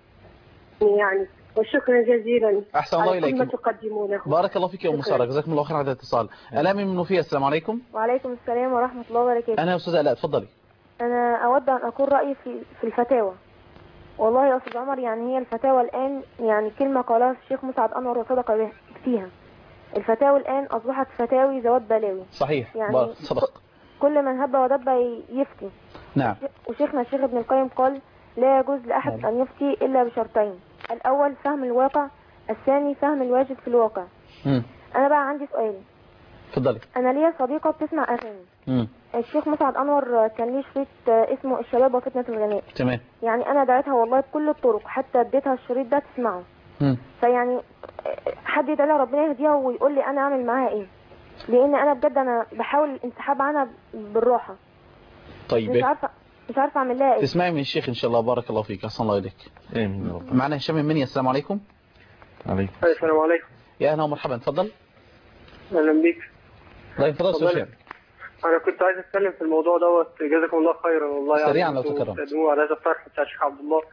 يعني وشكرا جزيلا. أحسن الله إليك. ما تقدمونه. بارك الله فيك يا أم سارة جزاكم الله خير على الاتصال. ألامي من منوفية. السلام عليكم. وعليكم السلام ورحمة الله وبركاته. أنا يا أستاذة آلاء تفضلي. أنا أود أن أقول رأيي في في الفتاوى. والله يا أستاذ عمر يعني هي الفتاوى الآن يعني كلمة قالها الشيخ مسعد أنور وصدق فيها. الفتاوى الآن أصبحت فتاوي ذوات بلاوي. صحيح. يعني صدق. كل من هب ودب يفتي. نعم. وشيخنا الشيخ ابن القيم قال لا يجوز لأحد أن يفتي إلا بشرطين. الأول فهم الواقع، الثاني فهم الواجب في الواقع. م. أنا بقى عندي سؤال. اتفضلي. أنا ليا صديقة بتسمع أغاني. م. الشيخ مسعد أنور كان ليه شريط اسمه الشباب وفتنة الغناء. تمام. يعني أنا دعيتها والله بكل الطرق حتى اديتها الشريط ده تسمعه. م. فيعني حد يدعي ربنا يهديها ويقول لي أنا أعمل معاها إيه، لأن أنا بجد أنا بحاول الانسحاب عنها بالراحة. طيب. مش عارفة مش عارفة أعمل لها إيه. تسمعي من الشيخ إن شاء الله. بارك الله فيك. أحسن الله إليك. معنا هشام من منيا. السلام عليكم. عليكم السلام عليكم. يا أهلا ومرحبا. تفضل. أهلا بيك. طيب تفضل هشام. أنا كنت عايز أتكلم في الموضوع دوت. جزاكم الله خيرا والله. سريعا لو تكرمت. تقدموا على هذا الطرح بتاع الشيخ عبد الله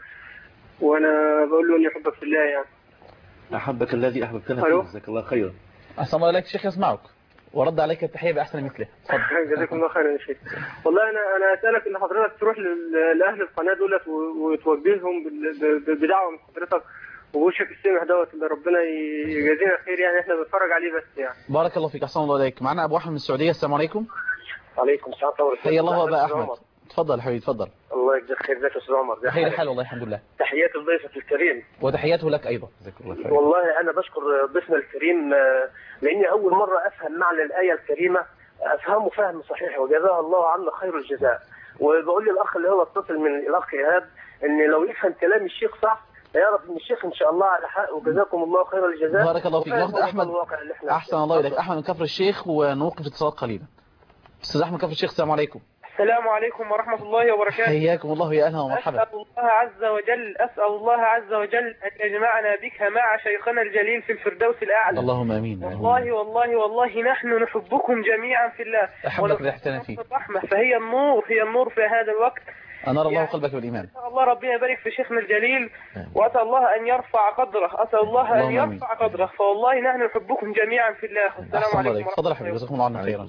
وأنا بقول له إني أحبك في الله يعني. أحبك الذي أحببتنا فيه. جزاك الله خيرا. أحسن الله إليك. الشيخ يسمعك ورد عليك التحية بأحسن مثله. تفضل. جزاكم الله خيرا يا شيخ. والله أنا أنا أسألك إن حضرتك تروح لأهل القناة دولت وتوجه لهم بدعوة من حضرتك ووشك السمح دوت اللي ربنا يجازينا خير يعني احنا بنتفرج عليه بس يعني. بارك الله فيك. أحسن الله إليك. معنا أبو أحمد من السعودية. السلام عليكم. عليكم السلام ورحمة الله. حيا الله أبا أحمد. تفضل حبيبي تفضل. الله يجزاك خير. ازيك يا استاذ عمر؟ بخير حال والله الحمد لله. تحيات لضيفك الكريم. وتحياته لك ايضا. والله انا بشكر ضيفنا الكريم لاني اول مره افهم معنى الايه الكريمه افهمه فهم صحيح وجزاه الله عنا خير الجزاء. وبقول للاخ اللي هو اتصل من الاخ ايهاب ان لو يفهم كلام الشيخ صح يعرف ان الشيخ ان شاء الله على حق وجزاكم الله خير الجزاء. بارك الله فيك. ناخذ احمد. احسن الله اليك. احمد من كفر الشيخ ونوقف اتصالات قليلا. استاذ احمد كفر الشيخ. السلام عليكم. السلام عليكم ورحمة الله وبركاته. حياكم الله يا أهلا ومرحبا. أسأل الله عز وجل أسأل الله عز وجل أن يجمعنا بك مع شيخنا الجليل في الفردوس الأعلى. اللهم آمين. والله والله والله نحن نحبكم جميعا في الله. أحبك لإحسان فيك. الرحمة فهي النور هي النور في هذا الوقت. أنار الله قلبك بالإيمان. أسأل الله ربنا يبارك في شيخنا الجليل وأسأل الله أن يرفع قدره. أسأل الله أن يرفع قدره فوالله نحن نحبكم جميعا في الله. السلام عليكم. تفضل يا حبيبي. جزاكم الله عنا خيرا.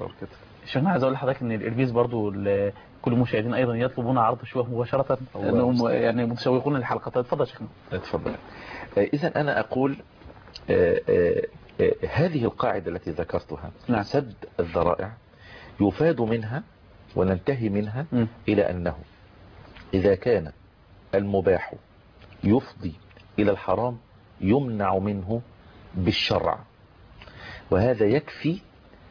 شيخنا عايز اقول لحضرتك ان الالبيس برضو كل المشاهدين ايضا يطلبون عرض الشبهه مباشره لانهم يعني متشوقون للحلقات. اتفضل شيخنا. اتفضل. اذا انا اقول آآ آآ هذه القاعده التي ذكرتها نعم. سد الذرائع يفاد منها وننتهي منها م. الى انه اذا كان المباح يفضي الى الحرام يمنع منه بالشرع وهذا يكفي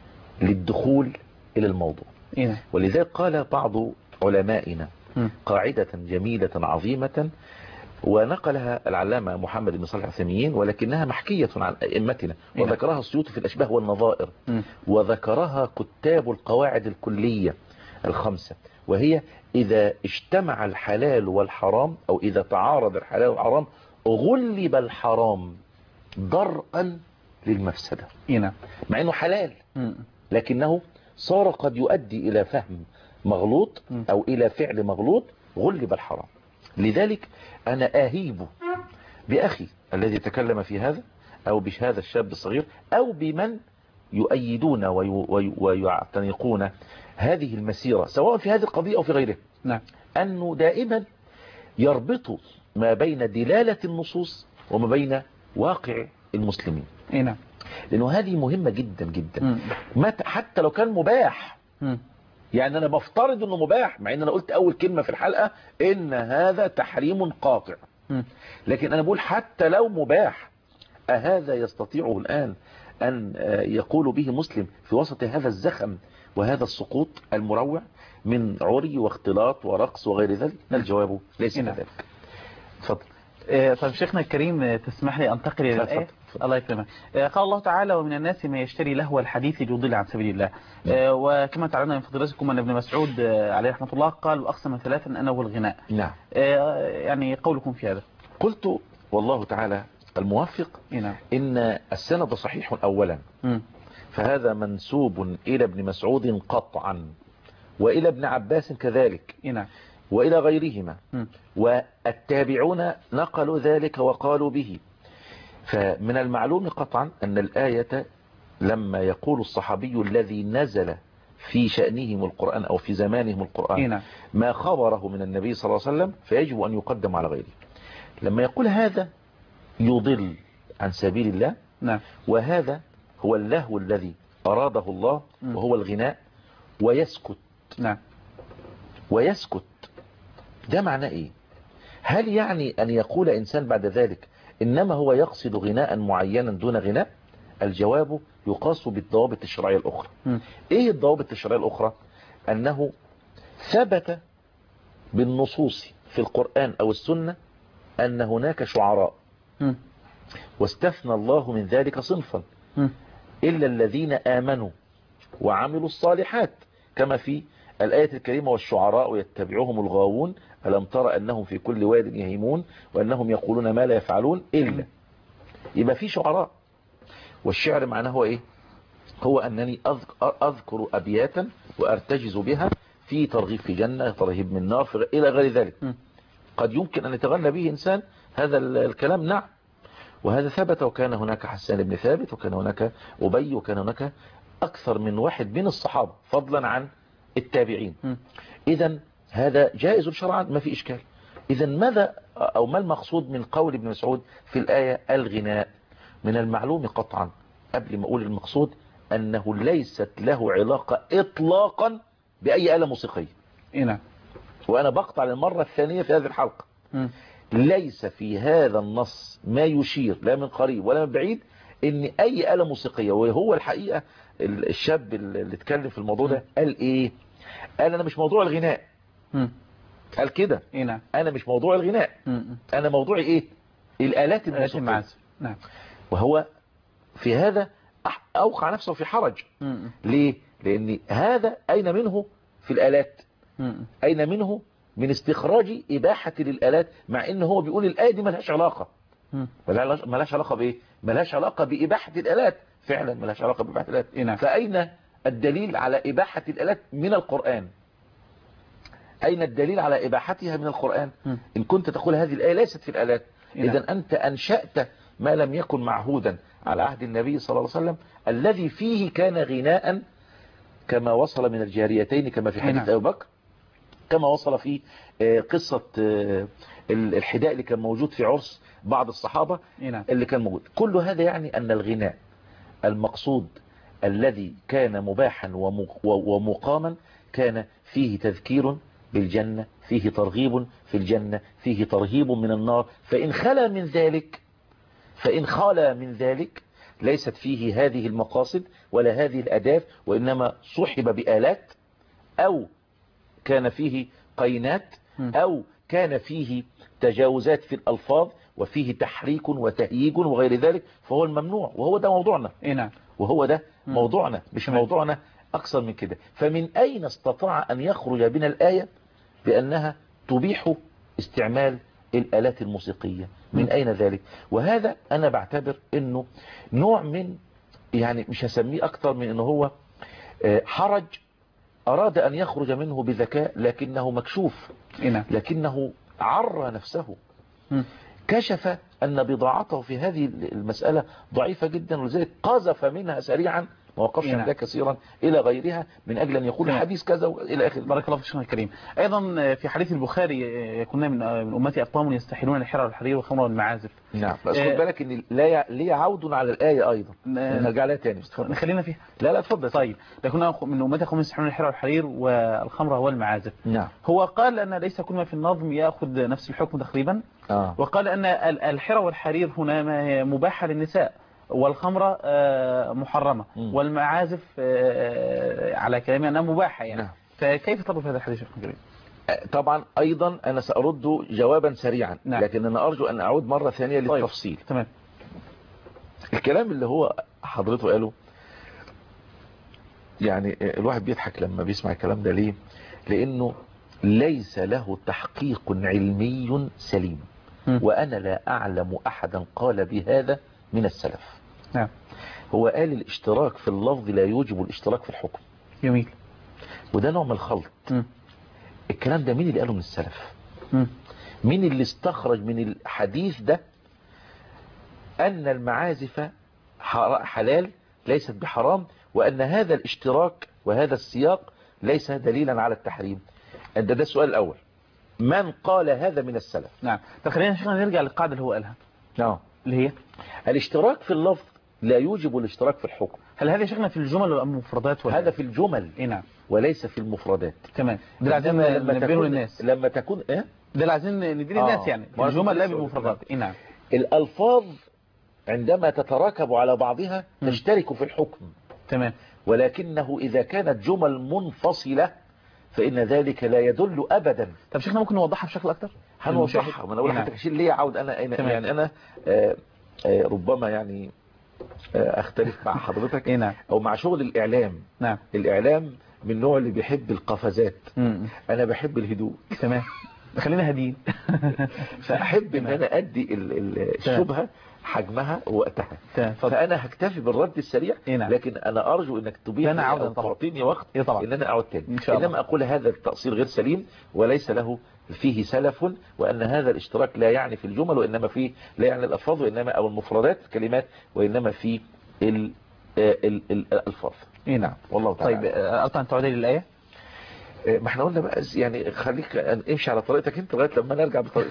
للدخول إلى الموضوع. إيه؟ ولذلك قال بعض علمائنا م. قاعدة جميلة عظيمة ونقلها العلامة محمد بن صالح العثيمين ولكنها محكية عن أئمتنا إيه؟ وذكرها السيوطي في الأشباه والنظائر م. وذكرها كتاب القواعد الكلية الخمسة وهي إذا اجتمع الحلال والحرام أو إذا تعارض الحلال والحرام غلب الحرام ضرءا للمفسدة. إيه؟ مع أنه حلال م. لكنه صار قد يؤدي إلى فهم مغلوط أو إلى فعل مغلوط غلب الحرام. لذلك أنا أهيب بأخي الذي تكلم في هذا أو بهذا الشاب الصغير أو بمن يؤيدون ويعتنقون هذه المسيرة سواء في هذه القضية أو في غيرها نعم. أنه دائما يربطوا ما بين دلالة النصوص وما بين واقع المسلمين. نعم. لأنه هذه مهمة جدا جدا ما حتى لو كان مباح م. يعني أنا بفترض أنه مباح مع أن أنا قلت أول كلمة في الحلقة إن هذا تحريم قاطع لكن أنا بقول حتى لو مباح، أهذا يستطيعه الآن أن يقول به مسلم في وسط هذا الزخم وهذا السقوط المروع من عري واختلاط ورقص وغير ذلك؟ الجواب ليس كذلك. تفضل. طيب شيخنا الكريم تسمح لي أنتقل إلى الآية؟ الله يكرمك. قال الله تعالى: ومن الناس من يشتري لهو الحديث ليضل عن سبيل الله. وكما تعلمنا من فضيلتكم أن ابن مسعود عليه رحمة الله قال: وأقسم ثلاثا أنا والغناء. نعم. يعني قولكم في هذا؟ قلت والله تعالى الموفق نعم. إن السند صحيح أولا، م. فهذا منسوب إلى ابن مسعود قطعا، وإلى ابن عباس كذلك، نعم. وإلى غيرهما، م. والتابعون نقلوا ذلك وقالوا به. فمن المعلوم قطعا أن الآية لما يقول الصحابي الذي نزل في شأنهم القرآن أو في زمانهم القرآن نعم. ما خبره من النبي صلى الله عليه وسلم فيجب أن يقدم على غيره. لما يقول هذا يضل عن سبيل الله، نعم. وهذا هو اللهو الذي أراده الله، وهو الغناء، ويسكت. نعم. ويسكت ده معناه إيه؟ هل يعني أن يقول إنسان بعد ذلك إنما هو يقصد غناء معينا دون غناء؟ الجواب يقاس بالضوابط الشرعية الأخرى. م. إيه الضوابط الشرعية الأخرى؟ أنه ثبت بالنصوص في القرآن أو السنة أن هناك شعراء، م. واستثنى الله من ذلك صنفا، م. إلا الذين آمنوا وعملوا الصالحات، كما في الآية الكريمة: والشعراء يتبعهم الغاوون ألم تر أنهم في كل واد يهيمون وأنهم يقولون ما لا يفعلون إلا. يبقى في شعراء. والشعر معناه هو إيه؟ هو أنني أذكر أبياتا وأرتجز بها في ترغيب في جنة، ترهيب من نار، إلى غير ذلك. قد يمكن أن يتغنى به إنسان هذا الكلام، نعم، وهذا ثبت. وكان هناك حسان بن ثابت، وكان هناك أبي، وكان هناك أكثر من واحد من الصحابة فضلا عن التابعين. إذن هذا جائز شرعا، ما في إشكال. إذن ماذا أو ما المقصود من قول ابن مسعود في الآية الغناء؟ من المعلوم قطعا قبل ما أقول المقصود أنه ليست له علاقة إطلاقا بأي آلة موسيقية. نعم. وأنا بقطع للمرة الثانية في هذه الحلقة. م. ليس في هذا النص ما يشير لا من قريب ولا من بعيد ان اي آلة موسيقية. وهو الحقيقة الشاب اللي اتكلم في الموضوع ده قال ايه؟ قال انا مش موضوع الغناء. م. قال كده. نعم. انا مش موضوع الغناء. م. انا موضوعي ايه؟ الآلات الموسيقية. نعم. وهو في هذا اوقع نفسه في حرج. م. ليه؟ لان هذا اين منه في الآلات؟ م. اين منه من استخراج إباحة للآلات، مع إن هو بيقول الآية دي ملهاش علاقة. ملهاش علاقة بإيه؟ ملهاش علاقة بإباحة الآلات. فعلا ملهاش علاقة بإباحة الآلات. فأين الدليل على إباحة الآلات من القرآن؟ أين الدليل على إباحتها من القرآن؟ إن كنت تقول هذه الآية ليست في الآلات، إذن أنت أنشأت ما لم يكن معهودا على عهد النبي صلى الله عليه وسلم، الذي فيه كان غناء كما وصل من الجاريتين كما في حديث أبي بكر، كما وصل في قصة الحداء اللي كان موجود في عرس بعض الصحابة اللي كان موجود. كل هذا يعني أن الغناء المقصود الذي كان مباحا ومقاما كان فيه تذكير بالجنة، فيه ترغيب في الجنة، فيه ترهيب من النار. فإن خلا من ذلك فإن خلا من ذلك ليست فيه هذه المقاصد ولا هذه الأداب، وإنما صحب بآلات، أو كان فيه قينات، أو كان فيه تجاوزات في الألفاظ، وفيه تحريك وتهييج وغير ذلك، فهو الممنوع. وهو ده موضوعنا. نعم. وهو ده موضوعنا، مش موضوعنا أكثر من كده. فمن أين استطاع أن يخرج بنا الآية بأنها تبيح استعمال الآلات الموسيقية؟ من أين ذلك؟ وهذا أنا بعتبر أنه نوع من، يعني مش هسميه أكثر من أنه هو حرج أراد أن يخرج منه بذكاء، لكنه مكشوف، لكنه عرى نفسه، كشف أن بضاعته في هذه المسألة ضعيفة جدا، ولذلك قذف منها سريعا ما وقفش عندها كثيرا إلى غيرها من أجل أن يقول الحديث كذا إلى آخر. بارك الله فيك شيخنا الكريم. أيضا في حديث البخاري كنا من من أمتي أقوام يستحلون الحرى والحرير والخمر والمعازف. نعم بس خد بالك إن لا ليه عود على الآية أيضا نرجع لها تاني. نخلينا فيها. لا لا اتفضل. طيب كنا من أمتي أقوام يستحلون الحرى والحرير والخمر والمعازف. نعم. هو قال أن ليس كل ما في النظم يأخذ نفس الحكم تقريبا. آه. وقال أن الحرى والحرير هنا مباحة للنساء والخمرة محرمة م. والمعازف على كلامي أنها مباحة يعني. نعم. فكيف ترد في هذا الحديث شيخ كريم؟ طبعا أيضا أنا سأرد جوابا سريعا. نعم. لكن أنا أرجو أن أعود مرة ثانية للتفصيل. طيب. تمام. الكلام اللي هو حضرته قاله يعني الواحد بيضحك لما بيسمع الكلام ده. ليه؟ لأنه ليس له تحقيق علمي سليم م. وأنا لا أعلم أحدا قال بهذا من السلف. نعم. هو قال الاشتراك في اللفظ لا يوجب الاشتراك في الحكم. جميل. وده نوع من الخلط. م. الكلام ده مين اللي قاله من السلف؟ م. مين اللي استخرج من الحديث ده أن المعازف حلال ليست بحرام وأن هذا الاشتراك وهذا السياق ليس دليلا على التحريم؟ ده ده السؤال الأول. من قال هذا من السلف؟ نعم. طب خلينا شيخنا نرجع للقاعدة اللي هو قالها. نعم. اللي هي الاشتراك في اللفظ لا يوجب الاشتراك في الحكم. هل هذا شيخنا في الجمل ولا المفردات ولا؟ هذا في الجمل. اي نعم. وليس في المفردات. تمام. ده عايزين ننبهه للناس. لما تكون ايه؟ ده اللي عايزين ندير للناس آه. يعني الجمل لا بالمفردات. اي نعم. الألفاظ عندما تتراكب على بعضها م. تشترك في الحكم. تمام. ولكنه إذا كانت جمل منفصلة فإن ذلك لا يدل أبدا. طب شيخنا ممكن نوضحها بشكل أكتر؟ هنوضحها. وانا اقول حتى كشيء ليه عود انا يعني انا آآ آآ ربما يعني اختلف مع حضرتك نعم. او مع شغل الاعلام. نعم. الاعلام من النوع اللي بيحب القفزات. م. انا بحب الهدوء. تمام. خلينا هاديين. فاحب ان انا ادي الشبهه حجمها ووقتها. فانا هكتفي بالرد السريع. لكن انا ارجو انك تبيح لي او تعطيني وقت ان انا اعود تاني. انما اقول هذا التأصيل غير سليم وليس له فيه سلف وان هذا الاشتراك لا يعني في الجمل وانما فيه لا يعني الالفاظ وانما او المفردات الكلمات وانما في ال ال الالفاظ. نعم. والله تعالى. طيب اقطع انت تعودي للايه. ما احنا قلنا بقى يعني خليك امشي على طريقتك انت لغايه لما نرجع بطريقتي.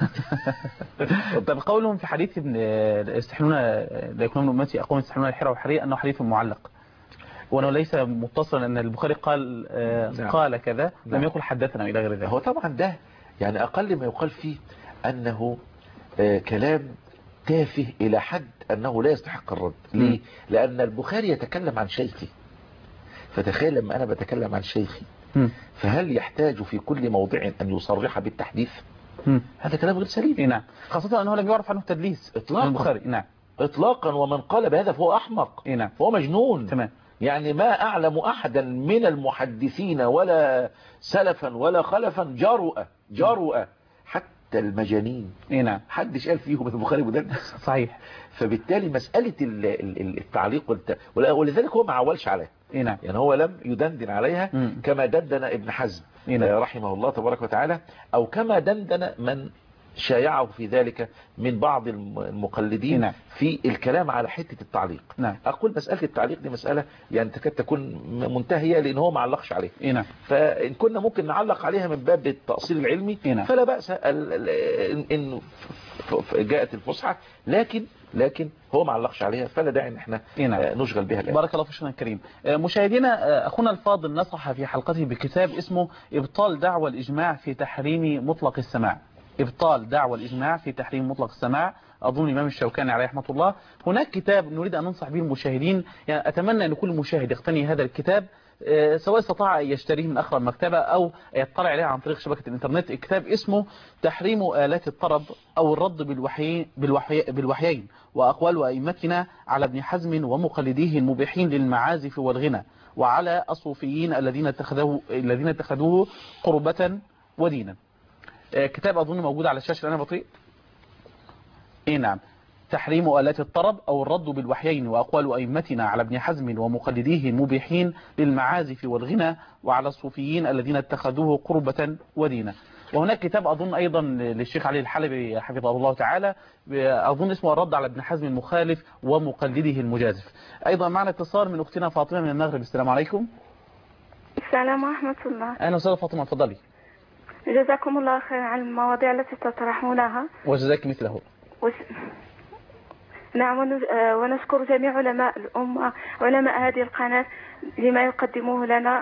طب قولهم في حديث ابن يستحلون لا يكون من امتي اقوم يستحلون الحرى والحرير انه حديث معلق وانه ليس متصلا ان البخاري قال نعم. قال كذا لم نعم. يقل حدثنا الى غير ذلك. هو طبعا ده يعني اقل ما يقال فيه انه آه كلام تافه الى حد انه لا يستحق الرد. ليه؟ لان البخاري يتكلم عن شيخي. فتخيل لما انا بتكلم عن شيخي فهل يحتاج في كل موضع أن يصرح بالتحديث؟ م. هذا كلام غير سليم. نعم. خاصة أنه لم يعرف عنه التدليس إطلاقا. البخاري. نعم. إطلاقا. ومن قال بهذا فهو أحمق. نعم. فهو مجنون. تمام. يعني ما أعلم أحدا من المحدثين ولا سلفا ولا خلفا جرؤ جرؤ حتى المجانين. نعم. حدش قال فيهم البخاري مدلس. صحيح. فبالتالي مسألة التعليق ولذلك هو ما عولش عليها. نعم. يعني هو لم يدندن عليها م. كما دندن ابن حزم نعم. رحمه الله تبارك وتعالى أو كما دندن من شايعه في ذلك من بعض المقلدين نعم. في الكلام على حتة التعليق. نعم. أقول مسألة التعليق دي مسألة يعني تكاد تكون منتهية لأن هو ما علقش عليها. نعم. فإن كنا ممكن نعلق عليها من باب التأصيل العلمي نعم. فلا بأس إن جاءت الفصحى لكن لكن هو ما علقش عليها فلا داعي ان احنا نعم. نشغل بها الآن. بارك الله في شيخنا الكريم. مشاهدينا اخونا الفاضل نصح في حلقته بكتاب اسمه ابطال دعوى الاجماع في تحريم مطلق السماع. ابطال دعوى الاجماع في تحريم مطلق السماع اظن الامام الشوكاني عليه رحمه الله. هناك كتاب نريد ان ننصح به المشاهدين يعني اتمنى ان كل مشاهد يقتني هذا الكتاب سواء استطاع أن يشتريه من أقرب مكتبة أو يطلع عليه عن طريق شبكة الإنترنت. الكتاب اسمه تحريم آلات الطرب أو الرد بالوحي بالوحي بالوحيين وأقوال أئمتنا على ابن حزم ومقلديه المبيحين للمعازف والغنى وعلى الصوفيين الذين اتخذوه الذين اتخذوه قربة ودينا. كتاب أظن موجود على الشاشة الآن بطيء. إيه نعم. تحريم آلات الطرب أو الرد بالوحيين وأقوال أئمتنا على ابن حزم ومقلديه المبيحين للمعازف والغنى وعلى الصوفيين الذين اتخذوه قربة ودينا. وهناك كتاب أظن أيضا للشيخ علي الحلبي حفظه الله تعالى، أظن اسمه الرد على ابن حزم المخالف ومقلده المجازف. أيضا معنا اتصال من أختنا فاطمة من المغرب. السلام عليكم. السلام ورحمة الله. أهلا وسهلا فاطمة، تفضلي. جزاكم الله خيرا على المواضيع التي تطرحونها. وجزاك مثله. وس... نعم، ونشكر جميع علماء الأمة، علماء هذه القناة لما يقدموه لنا،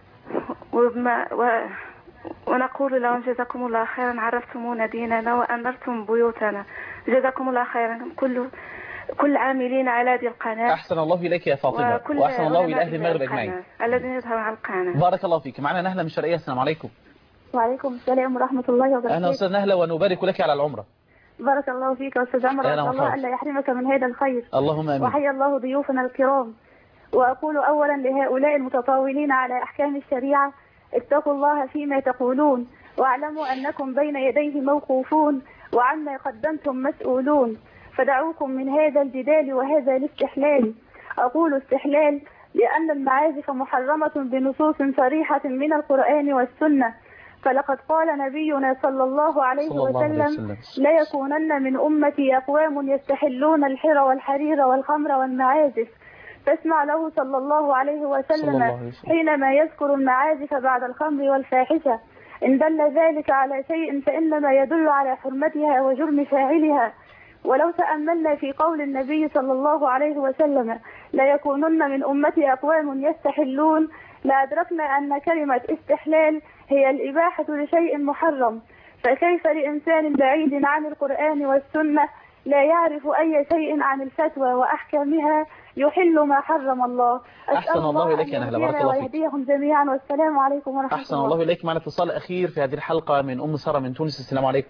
وما و... ونقول لهم جزاكم الله خيرا، عرفتمونا ديننا وأنرتم بيوتنا، جزاكم الله خيرا كل كل عاملين على هذه القناة. أحسن الله إليك يا فاطمة، وأحسن الله إلى أهل المغرب أجمعين الذين يظهرون على القناة. بارك الله فيك. معنا نهلة من الشرقية. السلام عليكم. وعليكم السلام ورحمة الله وبركاته. أهلا وسهلا نهلة، ونبارك لك على العمرة. بارك الله فيك يا أستاذ عمر، أسأل الله ألا يحرمك من هذا الخير. اللهم آمين. وحيا الله ضيوفنا الكرام. وأقول أولا لهؤلاء المتطاولين على أحكام الشريعة: اتقوا الله فيما تقولون، واعلموا أنكم بين يديه موقوفون، وعما قدمتم مسؤولون، فدعوكم من هذا الجدال وهذا الاستحلال. أقول استحلال لأن المعازف محرمة بنصوص صريحة من القرآن والسنة، فلقد قال نبينا صلى الله عليه صلى الله عليه وسلم: وسلم: لا يكونن من أمتي أقوام يستحلون الحر والحرير والخمر والمعازف. فاسمع له صلى الله عليه وسلم حينما يذكر المعازف بعد الخمر والفاحشة: إن دل ذلك على شيء فإنما يدل على حرمتها وجرم فاعلها. ولو تأملنا في قول النبي صلى الله عليه وسلم: لا يكونن من أمتي أقوام يستحلون، لأدركنا أن كلمة استحلال هي الإباحة لشيء محرم. فكيف لإنسان بعيد عن القرآن والسنة لا يعرف أي شيء عن الفتوى وأحكامها يحل ما حرم الله؟ أحسن الله إليك يا نهلة، بارك الله فيك. ويهديهم جميعا، والسلام عليكم ورحمة الله. أحسن الله إليك. معنا اتصال أخير في هذه الحلقة من أم سارة من تونس. السلام عليكم.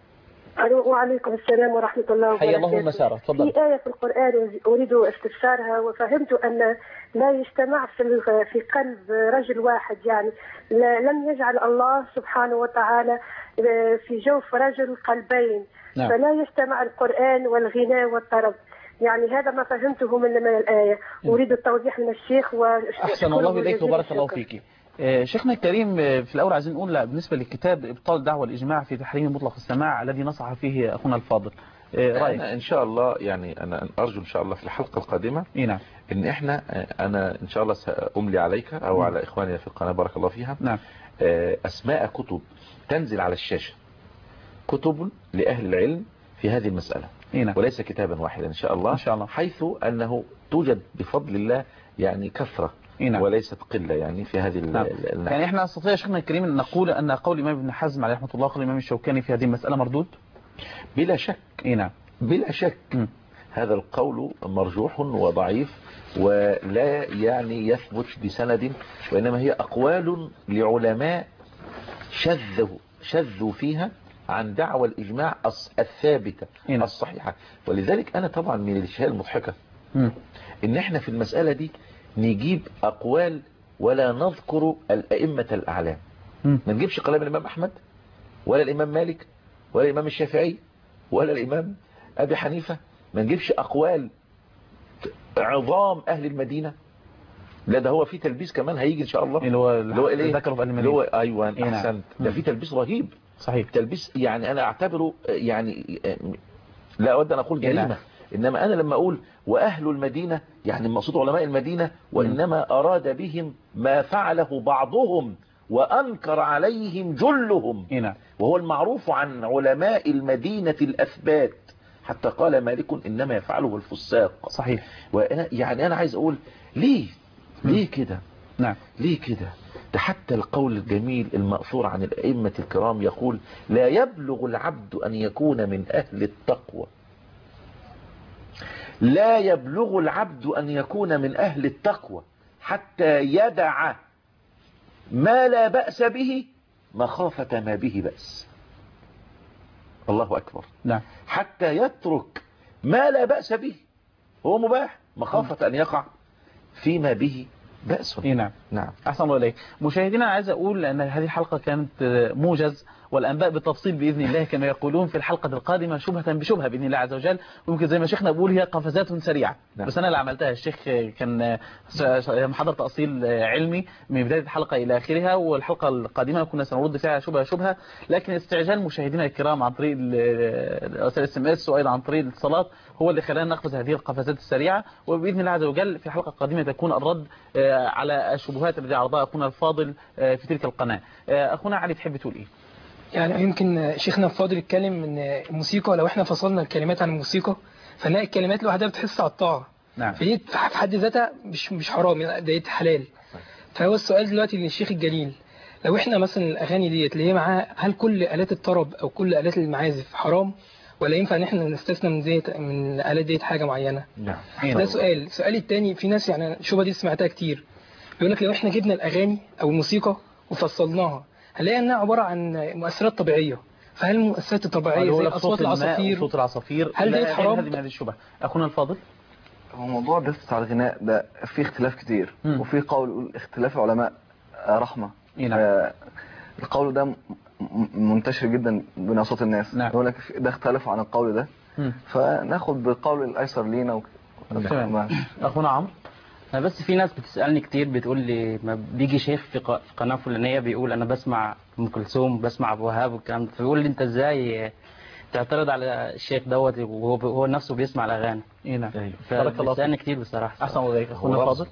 وعليكم السلام ورحمة الله وبركاته. حيا الله أم سارة، تفضل. في آية في القرآن أريد استفسارها، وفهمت أن لا يجتمع في في قلب رجل واحد، يعني لم يجعل الله سبحانه وتعالى في جوف رجل قلبين. نعم. فلا يجتمع القرآن والغناء والطرب، يعني هذا ما فهمته من من الآية. أريد التوضيح من الشيخ. أحسن الله إليك وبارك الله فيك. شيخنا الكريم، في الأول عايزين نقول لا بالنسبة للكتاب إبطال الدعوة الإجماع في تحريم مطلق السماع الذي نصح فيه أخونا الفاضل، رأيك؟ أنا إن شاء الله يعني أنا أرجو إن شاء الله في الحلقة القادمة نعم إن إحنا أنا إن شاء الله سأملي عليك أو م. على إخواني في القناة بارك الله فيها نعم. أسماء كتب تنزل على الشاشة، كتب لأهل العلم في هذه المسألة، نعم. وليس كتابا واحدا إن شاء الله، إن شاء الله. حيث أنه توجد بفضل الله يعني كثرة نعم. وليست قلة يعني في هذه نعم. الناحية. يعني احنا نستطيع شيخنا الكريم أن نقول أن قول الإمام ابن حزم عليه رحمة الله وقول الإمام الشوكاني في هذه المسألة مردود؟ بلا شك. نعم. بلا شك. م. هذا القول مرجوح وضعيف ولا يعني يثبت بسند، وإنما هي أقوال لعلماء شذوا شذوا فيها عن دعوى الإجماع الثابتة هنا. الصحيحة. ولذلك أنا طبعا من الاشياء المضحكة م. إن احنا في المسألة دي نجيب أقوال ولا نذكر الأئمة الأعلام، ما نجيبش كلام الإمام أحمد ولا الإمام مالك ولا الإمام الشافعي ولا الإمام أبي حنيفة، ما نجيبش أقوال عظام أهل المدينة. لا ده هو في تلبيس كمان هيجي إن شاء الله اللي هو اللي هو إيه ذكره في اللي هو أيوان أحسنت. ده في تلبيس رهيب صحيح، تلبيس يعني أنا أعتبره يعني لا أود أن أقول جريمة، إنما أنا لما أقول وأهل المدينة يعني المقصود علماء المدينة، وإنما أراد بهم ما فعله بعضهم وأنكر عليهم جلهم، وهو المعروف عن علماء المدينة الأثبات، حتى قال مالك إنما يفعله الفساق. صحيح. وأنا يعني أنا عايز أقول ليه ليه كده؟ نعم. ليه كده؟ ده حتى القول الجميل المأثور عن الأئمة الكرام يقول لا يبلغ العبد أن يكون من أهل التقوى، لا يبلغ العبد أن يكون من أهل التقوى حتى يدع ما لا بأس به مخافة ما به بأس. الله أكبر. نعم. حتى يترك ما لا بأس به هو مباح مخافة أن يقع فيما به بأس. نعم. نعم. أحسن الله إليك. مشاهدينا عايز أقول أن هذه الحلقة كانت موجز والأنباء بالتفصيل بإذن الله كما يقولون في الحلقة القادمة شبهة بشبهة بإذن الله عز وجل. ويمكن زي ما شيخنا بقول هي قفزات سريعة بس أنا اللي عملتها. الشيخ كان محضر تأصيل علمي من بداية الحلقة إلى آخرها، والحلقة القادمة كنا سنرد فيها شبهة شبهة، لكن استعجال مشاهدينا الكرام عن طريق رسائل الاس ام اس وأيضا عن طريق الاتصالات هو اللي خلانا نقفز هذه القفزات السريعة. وبإذن الله عز وجل في الحلقة القادمة تكون الرد على الشبهات التي عرضها أخونا الفاضل في تلك القناة. أخونا علي تحب تقول إيه؟ يعني يمكن شيخنا الفاضل يتكلم ان الموسيقى لو احنا فصلنا الكلمات عن الموسيقى فنلاقي الكلمات لوحدها بتحس على الطاعة. نعم. فدي في حد ذاتها مش مش حرام، ديت حلال. فهو السؤال دلوقتي للشيخ الجليل، لو احنا مثلا الاغاني ديت اللي هي معاها هل كل آلات الطرب او كل آلات المعازف حرام ولا ينفع ان احنا نستثنى من زيت من الآلات ديت حاجة معينة؟ نعم. ده سؤال. السؤال الثاني، في ناس يعني الشبهة دي سمعتها كتير بيقول لك لو احنا جبنا الاغاني او الموسيقى وفصلناها هنلاقي انها عبارة عن مؤثرات طبيعية، فهل المؤثرات الطبيعية زي اصوات العصافير صوت العصافير هل ديت حرام؟ هذه من هذه الشبهة. اخونا الفاضل، هو موضوع دست على الغناء ده فيه اختلاف كتير م. وفي قول يقول اختلاف علماء رحمة. نعم. آه القول ده منتشر جدا بين اصوات الناس. نعم. يقول لك ده اختلفوا عن القول ده م. فناخد بالقول الايسر لينا و... تمام. اخونا عمرو، أنا بس في ناس بتسألني كتير بتقول لي ما بيجي شيخ في قناة فلانية بيقول أنا بسمع أم كلثوم بسمع أبو وهاب والكلام ده، فبيقول لي أنت إزاي تعترض على الشيخ دوت وهو هو نفسه بيسمع الأغاني؟ إيه نعم. فبتسألني كتير بصراحة. أحسن وذلك. أخونا الفاضل.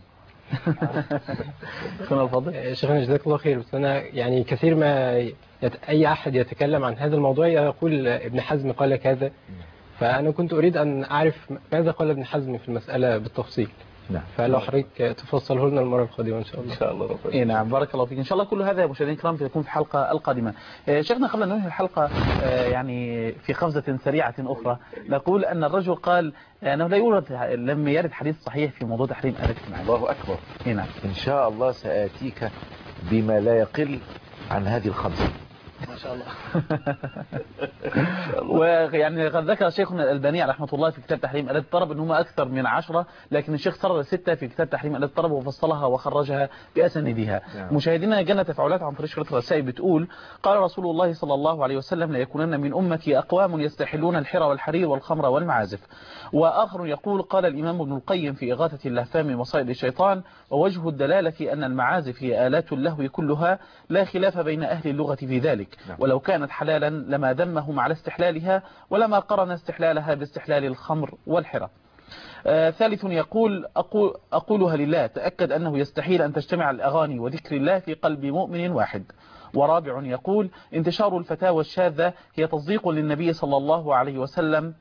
أخونا الفاضل. شيخنا جزاك الله خير. بس أنا يعني كثير ما يت... أي أحد يتكلم عن هذا الموضوع يقول ابن حزم قال كذا، فأنا كنت أريد أن أعرف ماذا قال ابن حزم في المسألة بالتفصيل. نعم. فلو حضرتك تفصله لنا المرة القادمة إن شاء الله. إن شاء الله ربنا. إيه نعم بارك الله فيك. إن شاء الله كل هذا يا مشاهدينا الكرام سيكون في الحلقة القادمة. شيخنا قبل أن ننهي الحلقة يعني في قفزة سريعة أخرى نقول أن الرجل قال أنه لا يورد لم يرد حديث صحيح في موضوع تحريم آلات المعازف. الله أكبر. إيه نعم. إن شاء الله سآتيك بما لا يقل عن هذه الخمسة. ما شاء الله. ويعني قد ذكر شيخنا الألباني رحمة الله في كتاب تحريم آلات الطرب ان هم أكثر من عشرة، لكن الشيخ سرر ستة في كتاب تحريم آلات الطرب وفصلها وخرجها بأسانيدها. نعم. مشاهدينا جانا تفاعلات عن طريق شريط الرسائل بتقول قال رسول الله صلى الله عليه وسلم لا يكونن من أمتي أقوام يستحلون الحرى والحرير والخمر والمعازف. وآخر يقول قال الإمام ابن القيم في إغاثة اللهفان من مصائد الشيطان ووجه الدلالة أن المعازف هي آلات اللهو كلها لا خلاف بين أهل اللغة في ذلك. نعم. ولو كانت حلالا لما ذمهم على استحلالها ولما قرن استحلالها باستحلال الخمر والحرى. آه ثالث يقول أقول أقولها لله تأكد أنه يستحيل أن تجتمع الأغاني وذكر الله في قلب مؤمن واحد. ورابع يقول انتشار الفتاوى الشاذة هي تصديق للنبي صلى الله عليه وسلم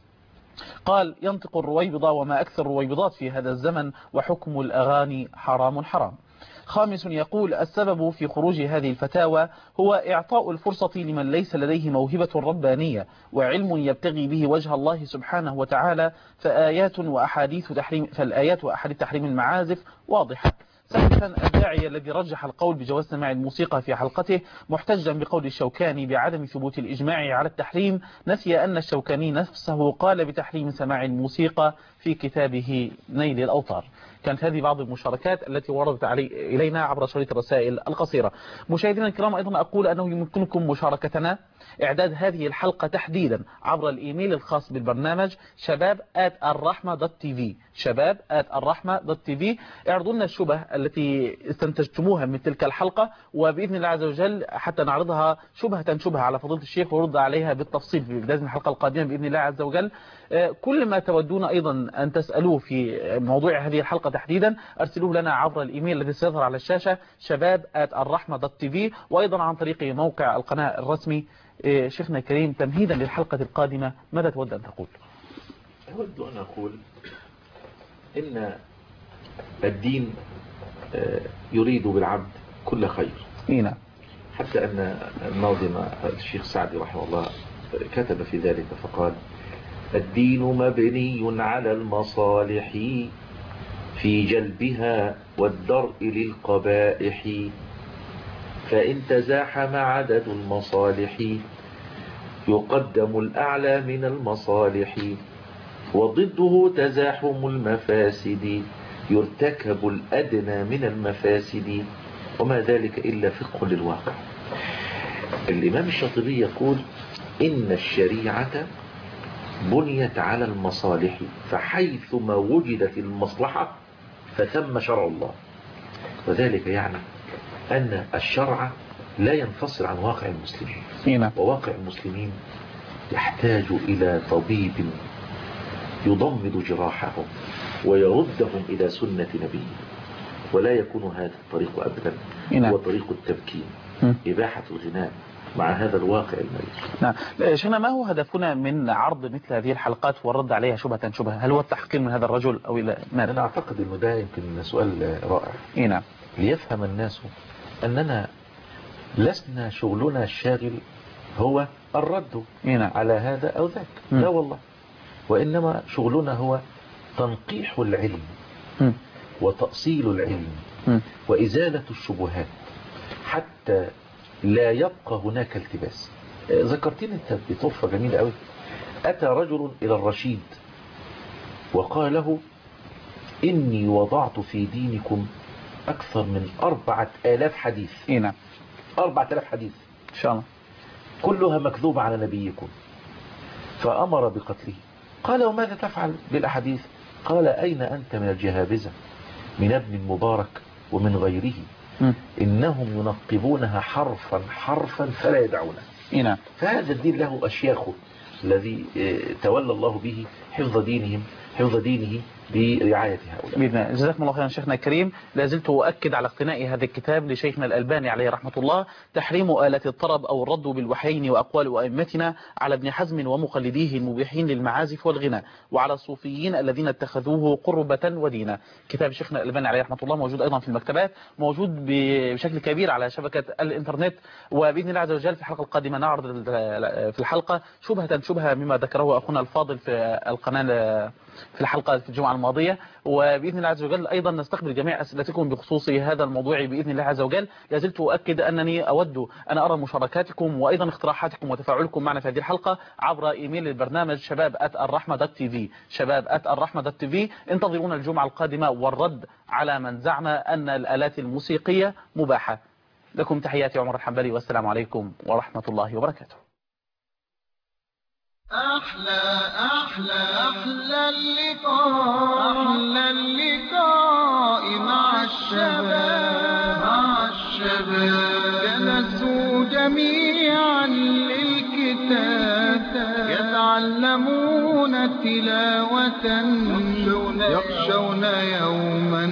قال ينطق الرويبضة وما أكثر الرويبضات في هذا الزمن وحكم الأغاني حرام حرام. خامس يقول السبب في خروج هذه الفتاوى هو إعطاء الفرصة لمن ليس لديه موهبة ربانية وعلم يبتغي به وجه الله سبحانه وتعالى فآيات وأحاديث تحريم فالآيات وأحاديث تحريم المعازف واضحة. سادسا الداعي الذي رجح القول بجواز سماع الموسيقى في حلقته محتجا بقول الشوكاني بعدم ثبوت الإجماع على التحريم نسي أن الشوكاني نفسه قال بتحريم سماع الموسيقى في كتابه نيل الأوطار. كانت هذه بعض المشاركات التي وردت علي إلينا عبر شريط الرسائل القصيرة. مشاهدينا الكرام أيضا أقول أنه يمكنكم مشاركتنا إعداد هذه الحلقة تحديدا عبر الإيميل الخاص بالبرنامج شباب آت الرحمة دوت تي في شباب آت الرحمة دوت تي في. اعرضوا لنا الشبه التي استنتجتموها من تلك الحلقة وبإذن الله عز وجل حتى نعرضها شبهة شبهة على فضيلة الشيخ ورد عليها بالتفصيل في بداية الحلقة القادمة بإذن الله عز وجل. كل ما تودون أيضا أن تسألوه في موضوع هذه الحلقة تحديدا أرسلوه لنا عبر الإيميل الذي سيظهر على الشاشة شباب آت الرحمة دوت تي في وأيضا عن طريق موقع القناة الرسمي. شيخنا الكريم تمهيدا للحلقة القادمة ماذا تود أن تقول؟ أود أن أقول إن الدين يريد بالعبد كل خير. نعم. حتى أن الناظم الشيخ سعدي رحمه الله كتب في ذلك فقال الدين مبني على المصالح في جلبها والدرء للقبائح فإن تزاحم عدد المصالح يقدم الأعلى من المصالح وضده تزاحم المفاسد يرتكب الأدنى من المفاسد وما ذلك إلا فقه للواقع. الإمام الشاطبي يقول إن الشريعة بنيت على المصالح، فحيثما وجدت المصلحة فثم شرع الله. وذلك يعني أن الشرع لا ينفصل عن واقع المسلمين، وواقع المسلمين يحتاج إلى طبيب يضمد جراحهم ويردهم إلى سنة نبيه، ولا يكون هذا الطريق أبدا هو طريق التبكين، إباحة الغناء مع هذا الواقع المريض. نعم. شيخنا، ما هو هدفنا من عرض مثل هذه الحلقات والرد عليها شبهة شبهة؟ هل هو التحقير من هذا الرجل أو لا؟ أنا أعتقد أنه ده يمكن سؤال رائع. نعم. ليفهم الناس أننا لسنا شغلنا الشاغل هو الرد نعم. على هذا أو ذاك، لا والله، وإنما شغلنا هو تنقيح العلم م. وتأصيل العلم م. وإزالة الشبهات حتى لا يبقى هناك التباس. ذكرتني انت بطرفة جميلة قوي. أتى رجل إلى الرشيد وقال له إني وضعت في دينكم أكثر من أربعة آلاف حديث. نعم. أربعة آلاف حديث إن شاء الله كلها مكذوبة على نبيكم، فأمر بقتله. قال وماذا تفعل بالأحاديث؟ قال أين أنت من الجهابزة، من ابن المبارك ومن غيره، م. إنهم ينقبونها حرفا حرفا فلا يدعونها. نعم. فهذا الدين له أشياخه الذي تولى الله به حفظ دينهم حفظ دينه برعاية هؤلاء. بإذن الله. جزاكم الله خيرا شيخنا الكريم. لازلت أؤكد على اقتناء هذا الكتاب لشيخنا الألباني عليه رحمة الله، تحريم آلة الطرب أو الرد بالوحيين وأقوال أئمتنا على ابن حزم ومقلديه المبيحين للمعازف والغناء، وعلى الصوفيين الذين اتخذوه قربة ودينا. كتاب شيخنا الألباني عليه رحمة الله موجود أيضا في المكتبات، موجود بشكل كبير على شبكة الإنترنت، وبإذن الله عز وجل في الحلقة القادمة نعرض في الحلقة شبهة شبهة مما ذكره أخونا الفاضل في القناة في الحلقة في الجمعة الماضية، وبإذن الله عز وجل أيضا نستقبل جميع أسئلتكم بخصوص هذا الموضوع بإذن الله عز وجل. لازلت أؤكد أنني أود أن أرى مشاركاتكم وأيضا اقتراحاتكم وتفاعلكم معنا في هذه الحلقة عبر إيميل البرنامج شباب آت الرحمة دوت تي في شباب آت الرحمة دوت تي في. انتظرونا الجمعة القادمة والرد على من زعم أن الآلات الموسيقية مباحة. لكم تحياتي عمر الحنبلي، والسلام عليكم ورحمة الله وبركاته. أحلى أحلى أحلى اللقاء أحلى اللقاء مع الشباب مع الشباب جلسوا جميعا للكتاب يتعلمون تلاوة يخشون يوما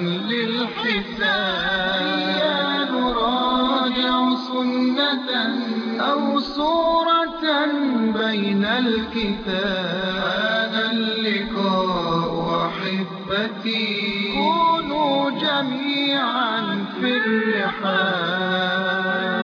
للحساب نراجع سنة أو صورة بين الكتاب. هذا اللقاء أحبتي كونوا جميعا في الرحاب.